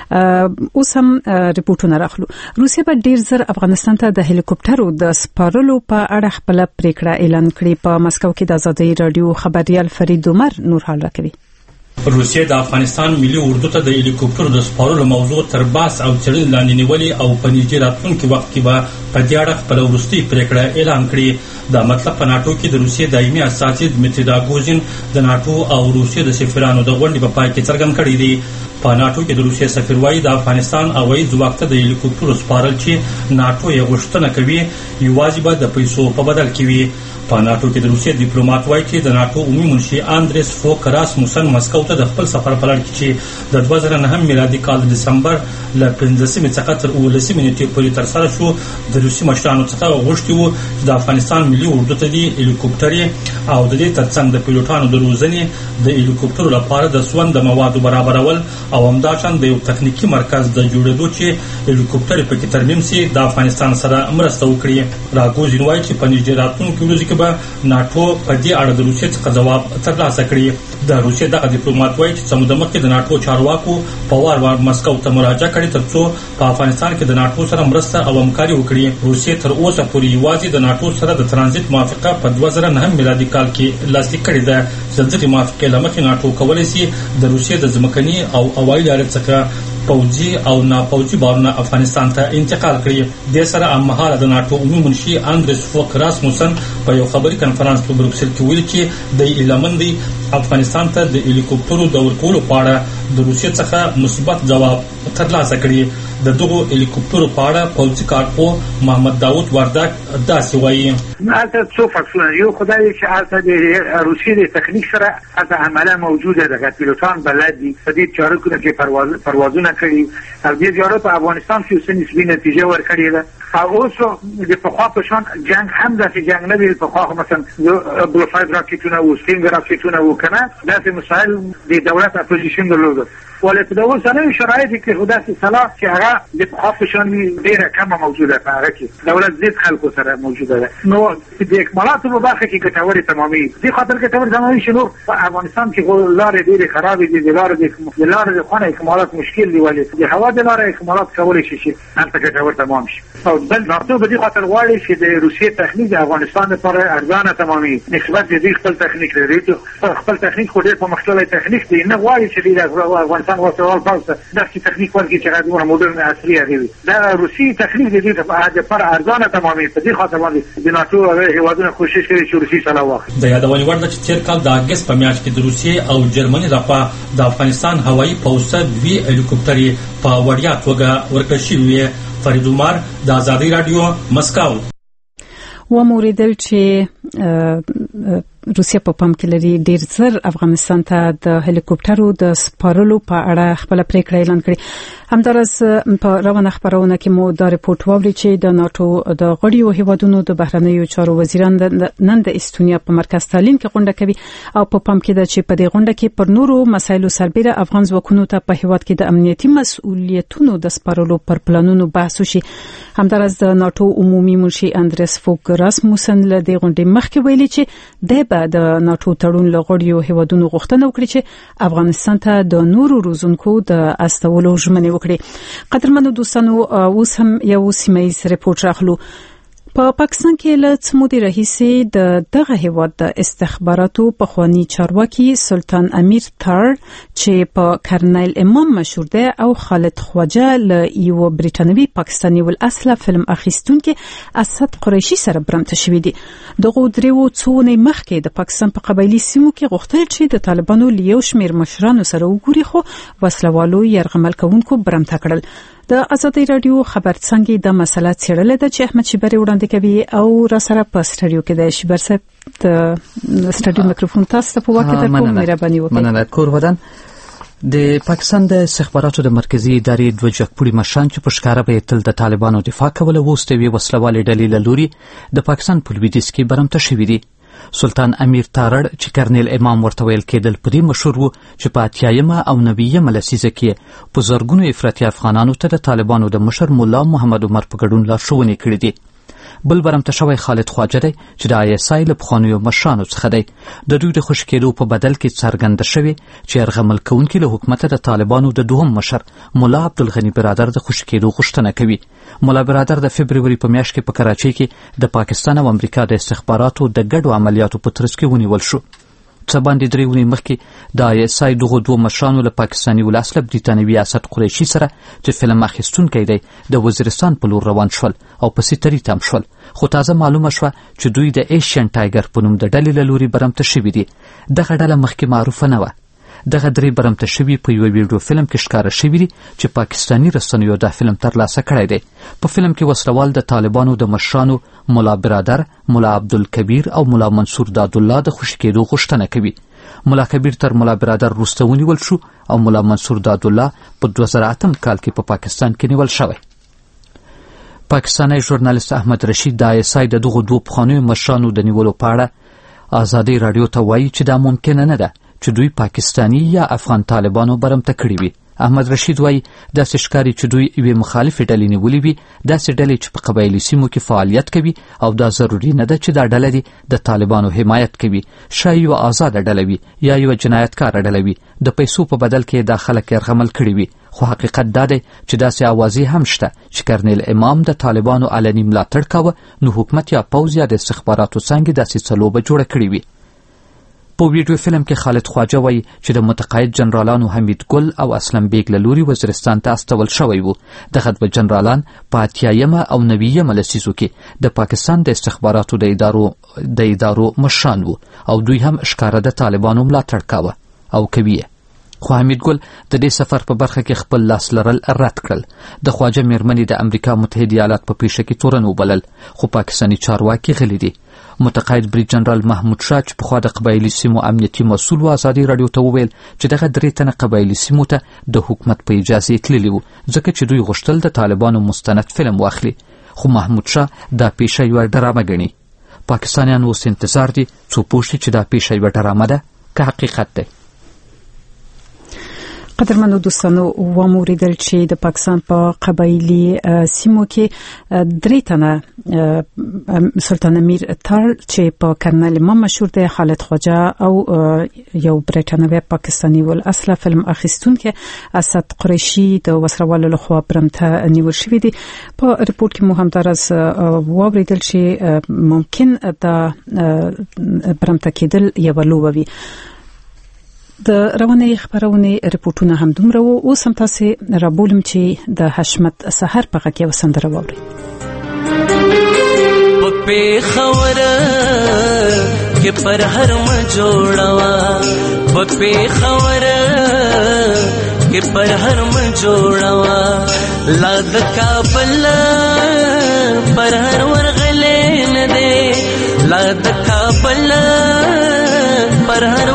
اوس هم ریپورتونه راخلو روسیا به ډیر زر افغانستان ته د هلیکوپټرو د سپارلو په اړه خپل پریکړه اعلان کړي په مسکو کې د آزادۍ رادیو خبريال فرید عمر نور حال راکوي روسیا د افغانستان ملي اردو ته د هلیکوپټرو د سپارلو موضوع تر باس او چړې لاندې نیولې او په نږدې راتلونکي وخت کې به په دې اړه خپل وروستۍ پریکړه اعلان کړي دا مطلب په ناتو کې د روسیا دایمي اساسي دمیتری راګوزین د ناتو او روسیا د سفیرانو د غونډې په پای کې څرګند کړی دی په ناتو کې د روسیا سفیر وايي د افغانستان هوایي ځواک ته د هلیکوپټرو سپارل چې ناتو یې غوښتنه کوي یوازې به د پیسو په بدل کې وي په ناتو کې د روسیا ډیپلوماټ وايي چې د ناتو عمومي منشي اندریس فوک راسموسن مسکو ته د خپل سفر په لړ کې چې د 2009 میلادي کال د دسمبر ل 15 څخه تر 19 نیټې پورې تر سره شو د روسي مشرانو څخه غوښتي وو چې د افغانستان ملي اردو ته د هلیکوپټري او د دې ترڅنګ د پیلوټانو د روزنې د هلیکوپټرو لپاره د سوند موادو برابرول او همداشان د یو تخنیکی مرکز د جوړېدو چې هلیکوپټر په کې ترمیم سي د افغانستان سره مرسته وکړي راګوزین وايي چې په نږدې راتلونکي ورځ کې به ناتو په دې اړه د روسیې څخه جواب ترلاسه کړي د روسیې دغه ډیپلوماټ وايي چې سمون د مخکې د ناتو چارواکو په وار مسکو ته مراجعه کړې ترڅو په افغانستان کې د ناتو سره مرسته او همکاري وکړي روسیې تر اوسه پورې یوازې د ناتو سره د ترانزیت موافقه په 2009 میلادي کال کې لاسلیک کړې ده چې دغه موافقه لمخې ناتو کولای شي د روسیې د ځمکني او هوایي لارې څخه پوځي او ناپوځي بارونه افغانستان ته انتقال کړي د سره امهاله د ناتو عمومي منشي اندریس فوک راسموسن په یو خبري کنفرانس په بروکسل کې ویل چې د ایلمندي افغانستان ته د هلیکوپټرو د ورکولو په اړه د روسیې څخه مثبت جواب ترلاسه کړي د دغه هلیکوپټرو په اړه پولیس کارپو محمد داوود وردک داسې وایي هغه څو فاکسونه یو خدای چې هغه د روسیې د تخنیک سره هغه عمله موجوده ده پیلوټان بلد دي په دې چارو کې پروازونه کړي او دې جوړه په افغانستان کې څه نسبی نتیجه ورکړې ده او اوس د پخوا په شان جنگ هم داسې جنگ نه دی په خو مثلا بلوفاید راکټونه او سټینګ راکټونه وکنه داسې مسایل د دولت اپوزیشن درلوده ولې په دغه سره شرایط کې خدای صلاح چې هغه د پخوا په شان ډیره کم موجوده په هغه کې دولت زیات خلکو سره موجوده ده نو د اکمالاتو په برخه کې ګټوري تمامي دي خاطر ګټوري تمامي شنو په افغانستان کې لارې ډیره خراب دي د لارې د خونه اکمالات مشکل دي ولې د هوا د لارې اکمالات کولای شي چې هلته ګټور تمام شي او بل ناتو به دې خاطر غواړي چې د روسیې تخنیک د افغانستان لپاره ارزانه تمامي نسبت دې خپل تخنیک لري خپل تخنیک خو ډېر په مختلفه تخنیک دی نه غواړي چې د افغانستان وسوال پاسه داسې تخنیک ورکړي چې هغه مدرن عصري هغوي دا روسي تخنیک دې لپاره ارزانه تمامي په دې خاطر باندې د ناتو هیوادونه کوشش کوي چې روسي سره واخلي د یادونې وړ ده چې تیر کال د اگست په میاشت کې د روسیې او جرمني لخوا د افغانستان هوایي پوځ ته 2 هلیکوپټرې په وړیا توګه ورکړل شوي فرید عمر د آزادۍ رادیو مسکو و موریدل چې روسیا په پام کې لري ډیر زر افغانستان ته د هلیکوپټرو د سپارلو په اړه خپل پریکړه اعلان کړې همدارس په روانه خبرونه کې مو دا ریپورت ووري چې د ناتو د غړیو هیوادونو د بهرنیو چارو وزیران نن د استونیا په مرکز تالین کې غونډه کوي او په پام کې ده چې په دې غونډه کې پر نورو مسایلو سربېره افغان ځواکونو ته په هیواد کې د امنیتي مسؤلیتونو د سپارلو پر پلانونو بحث وشي همدارس د ناتو عمومي منشي اندرس فوک راسموسن له دې غونډې مخکې ویلي چې د بعد ناتو تړون لغړیو هیوادونو غوښتنه وکړي چې افغانستان ته د نورو روزونکو د استولو ژمنې وکړي. قدرمنو دوستانو اوس هم یو سیمایي رپورټ راغلو. په پاکستان کې له څو مودې راهیسې د دغه هیواد د استخباراتو پخوانی چارواکي سلطان امیر تار چې په کرنیل امام مشهور دی او خالد خواجه له یو بریټانوي پاکستاني ول اصله فلم اخیستونکو اسد قریشي سره برمته شوې دي. دغه دریو څونه مخکې د پاکستان په قبایلی سیمو کې غوښتل چې د طالبانو لیو شمیر مشرانو سره وګوري خو وسلوالو يرغمل کوونکو برمته کړل. د ازادي رادیو خبر څنګه د مسله څېړل د چې احمد شیبری وړاندې کوي او را سره په سټډیو کې د شیبر صاحب د سټډیو میکروفون تاسو په واکه در کوم مهرباني وکړئ. مننه کور ودان. د پاکستان د استخباراتو د مرکزی ادارې دوه جګپوړي مشران چې په ښکارا به تل د طالبانو دفاع کوله وستوي وسلوالې ډلې له لوري د پاکستان په لویدیځ کې برمته شوې دي. سلطان امیر تارړ چې کرنیل امام ورته ویل کېدل په دې مشهور وو چې په 80مه او 90مه لسیزه کې په زرګونو افراطي افغانانو ته د طالبانو د مشر مولا محمد عمر په ګډون لارښوونې کړې دي. بل برمته شوی خالد خواجه دی چې د آی اس آی له پخوانیو مشرانو څخه دی. د دوی د خوشي کېدو په بدل کې څرګنده شوې چې یرغمل کوونکي له حکومت د طالبانو د دوهم مشر مولا عبدالغني برادر د خوشي کېدو غوښتنه کوي. مولا برادر د فبرवरी په میاشت کې په کراچۍ کې د پاکستان او امریکا د استخباراتو د ګډو عملیاتو په ترڅ کې ونیول شو. څه باندې درې ونې مخکې د آی اس آی دغه دوه مشرانو له پاکستاني ولاسله بریټانوي اسد قریشي سره چې فلم اخیستونکی دی د وزیرستان په لور روان شول او په سیتري تم شول. خو تازه معلومه شوه چې دوی د ایشین ټایګر په نوم د ډلې له لوري برمته شوي دي. دغه ډله مخکې معروفه نه وه. دغه درې برمته شوي په یو ویډیو فلم کې ښکاره شوي دي چې پاکستاني رسنیو دا فلم ترلاسه کړی دی. په فلم کې وسلوال د طالبانو د مشرانو مولا برادر، مولا عبدالکبیر او مولا منصور دادالله د خوشي کېدو غوښتنه کوي. مولا کبیر تر مولا برادر وروسته ونیول شو او مولا منصور دادالله په 2008 کال کې په پاکستان کې نیول شوی. پاکستاني ژورنالیست احمد رشید د آی اس آی د دغو دوه پخوانیو مشرانو د نیولو په اړه ازادي رادیو ته وایي چې دا ممکنه نه ده چې دوی پاکستاني یا افغان طالبانو برمته کړي وي. احمد رشید وایي داسې ښکاري چې دوی یوې مخالفې ډلې نیولې وي، داسې ډلې چې په قبایلي سیمو کې فعالیت کوي او دا ضروري نه ده چې دا ډله دې د طالبانو حمایت کوي. شاید یوه آزاده ډله وي یا یوه جنایتکاره ډله وي، د پیسو په بدل کې دا خلک یرغمل کړي وي. خو حقیقت دا دی چې داسې اوازې هم شته چې کرنیل امام د طالبانو علني ملاتړ کاوه نو حکومت یا پوځ یا د استخباراتو څانګې داسې څه لوبه جوړه کړې وي. په ویډیو فلم کې خالد خواجه وایي چې د متقاعد جنرالانو حمید ګل او اسلم بیگ له لوري وزیرستان ته استول شوی وو. دغه دوه جنرالان په 80مه او 90مه لسیزو کې د پاکستان د استخباراتو د ادارو مشران وو او دوی هم ښکاره د طالبانو ملاتړ کاوه او کوي. خو حمید ګل د دې سفر په برخه کې خپل لاس لرل رد کړل. د خواجه میرمنې د امریکا متحده ایالات په پیښه کې تورن وبلل، خو پاکستاني چارواکي غلي دي. متقاعد بریټ جنرال محمود شاه چې پخوا د قبایلي سیمو امنیتي مسؤل و ازادي رادیو ته وویل چې دغه درې تنه قبایلي سیمو ته د حکومت په اجازه تللي وو ځکه چې دوی غوښتل د طالبانو مستند فلم واخلي. خو محمود شاه دا پیښه یوه ډرامه ګڼي. پاکستانیان اوس انتظار دي څو پوه شي چې دا پیښه یوه ډرامه ده که حقیقت دی. قدرمنو دوستانو وموریدل چې د پاکستان په قبایلی سیمو کې درې تنه سلطان امیر تار چې په کرنل امام مشهور دی، خالد خواجه او یو بریټانوي پاکستاني ول اصله فلم اخیستونکو اسد قریشي د وسروالو لخوا برمته نیول شوی دی. په رپورت کې مو هم درز ووریدل چې ممکن د برمته کېدل یو لوبوي. د رواني خبرونه رپورټونه هم دومره وو. اوس هم تاسو رابولم چې د حشمت سحر په غږ کې وسندره ووري. په خبره کې پر هر ما جوړوا، په خبره کې پر هر ما جوړوا، لا د کابل پر هر ورغلې نه دې، لا د کابل پر هر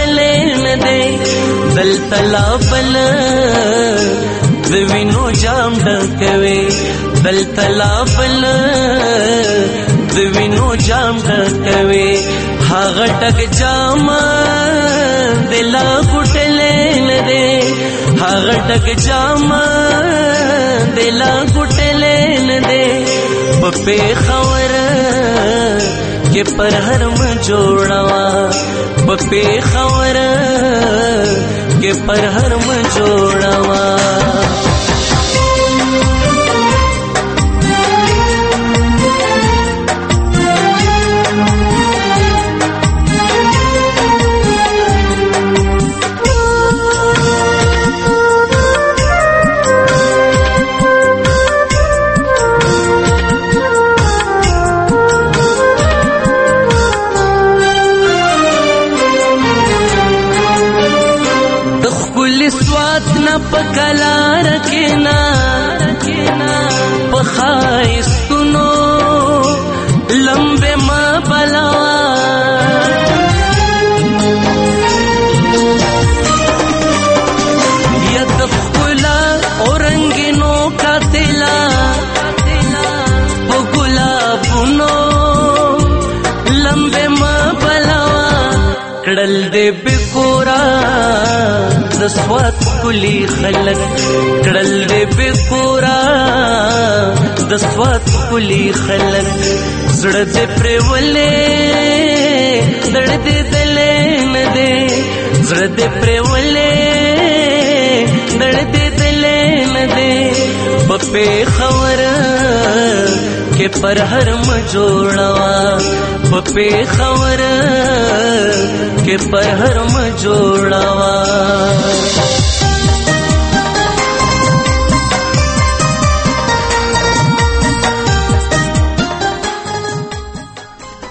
دل تلا بل د وینو جام ډکوي، دل تلا بل د وینو جام ډکوي، هغه ټک جام دلا ګټلې نه دې، هغه ټک جام دلا ګټلې दे पे खबर के पर हर में जोड़वा पे खबर के पर हर में जोड़वा पकला रखना पखाई सुनो लंबे माँ बलवा यदुला औरंगिनों का तिला वो गुलाबुनो लंबे माँ बलवा कड़ल दे बिकोरा दस्वात कुली खलक कड़ल दे बेकोरा दस्वात कुली खलक जड़ दे प्रेवले दड़ दे दले न दे जड़ दे प्रेवले दड़ दे दले न दे बपे खबर के पर हर मजोड़वा बपे खबर के पर हर मजोड़वा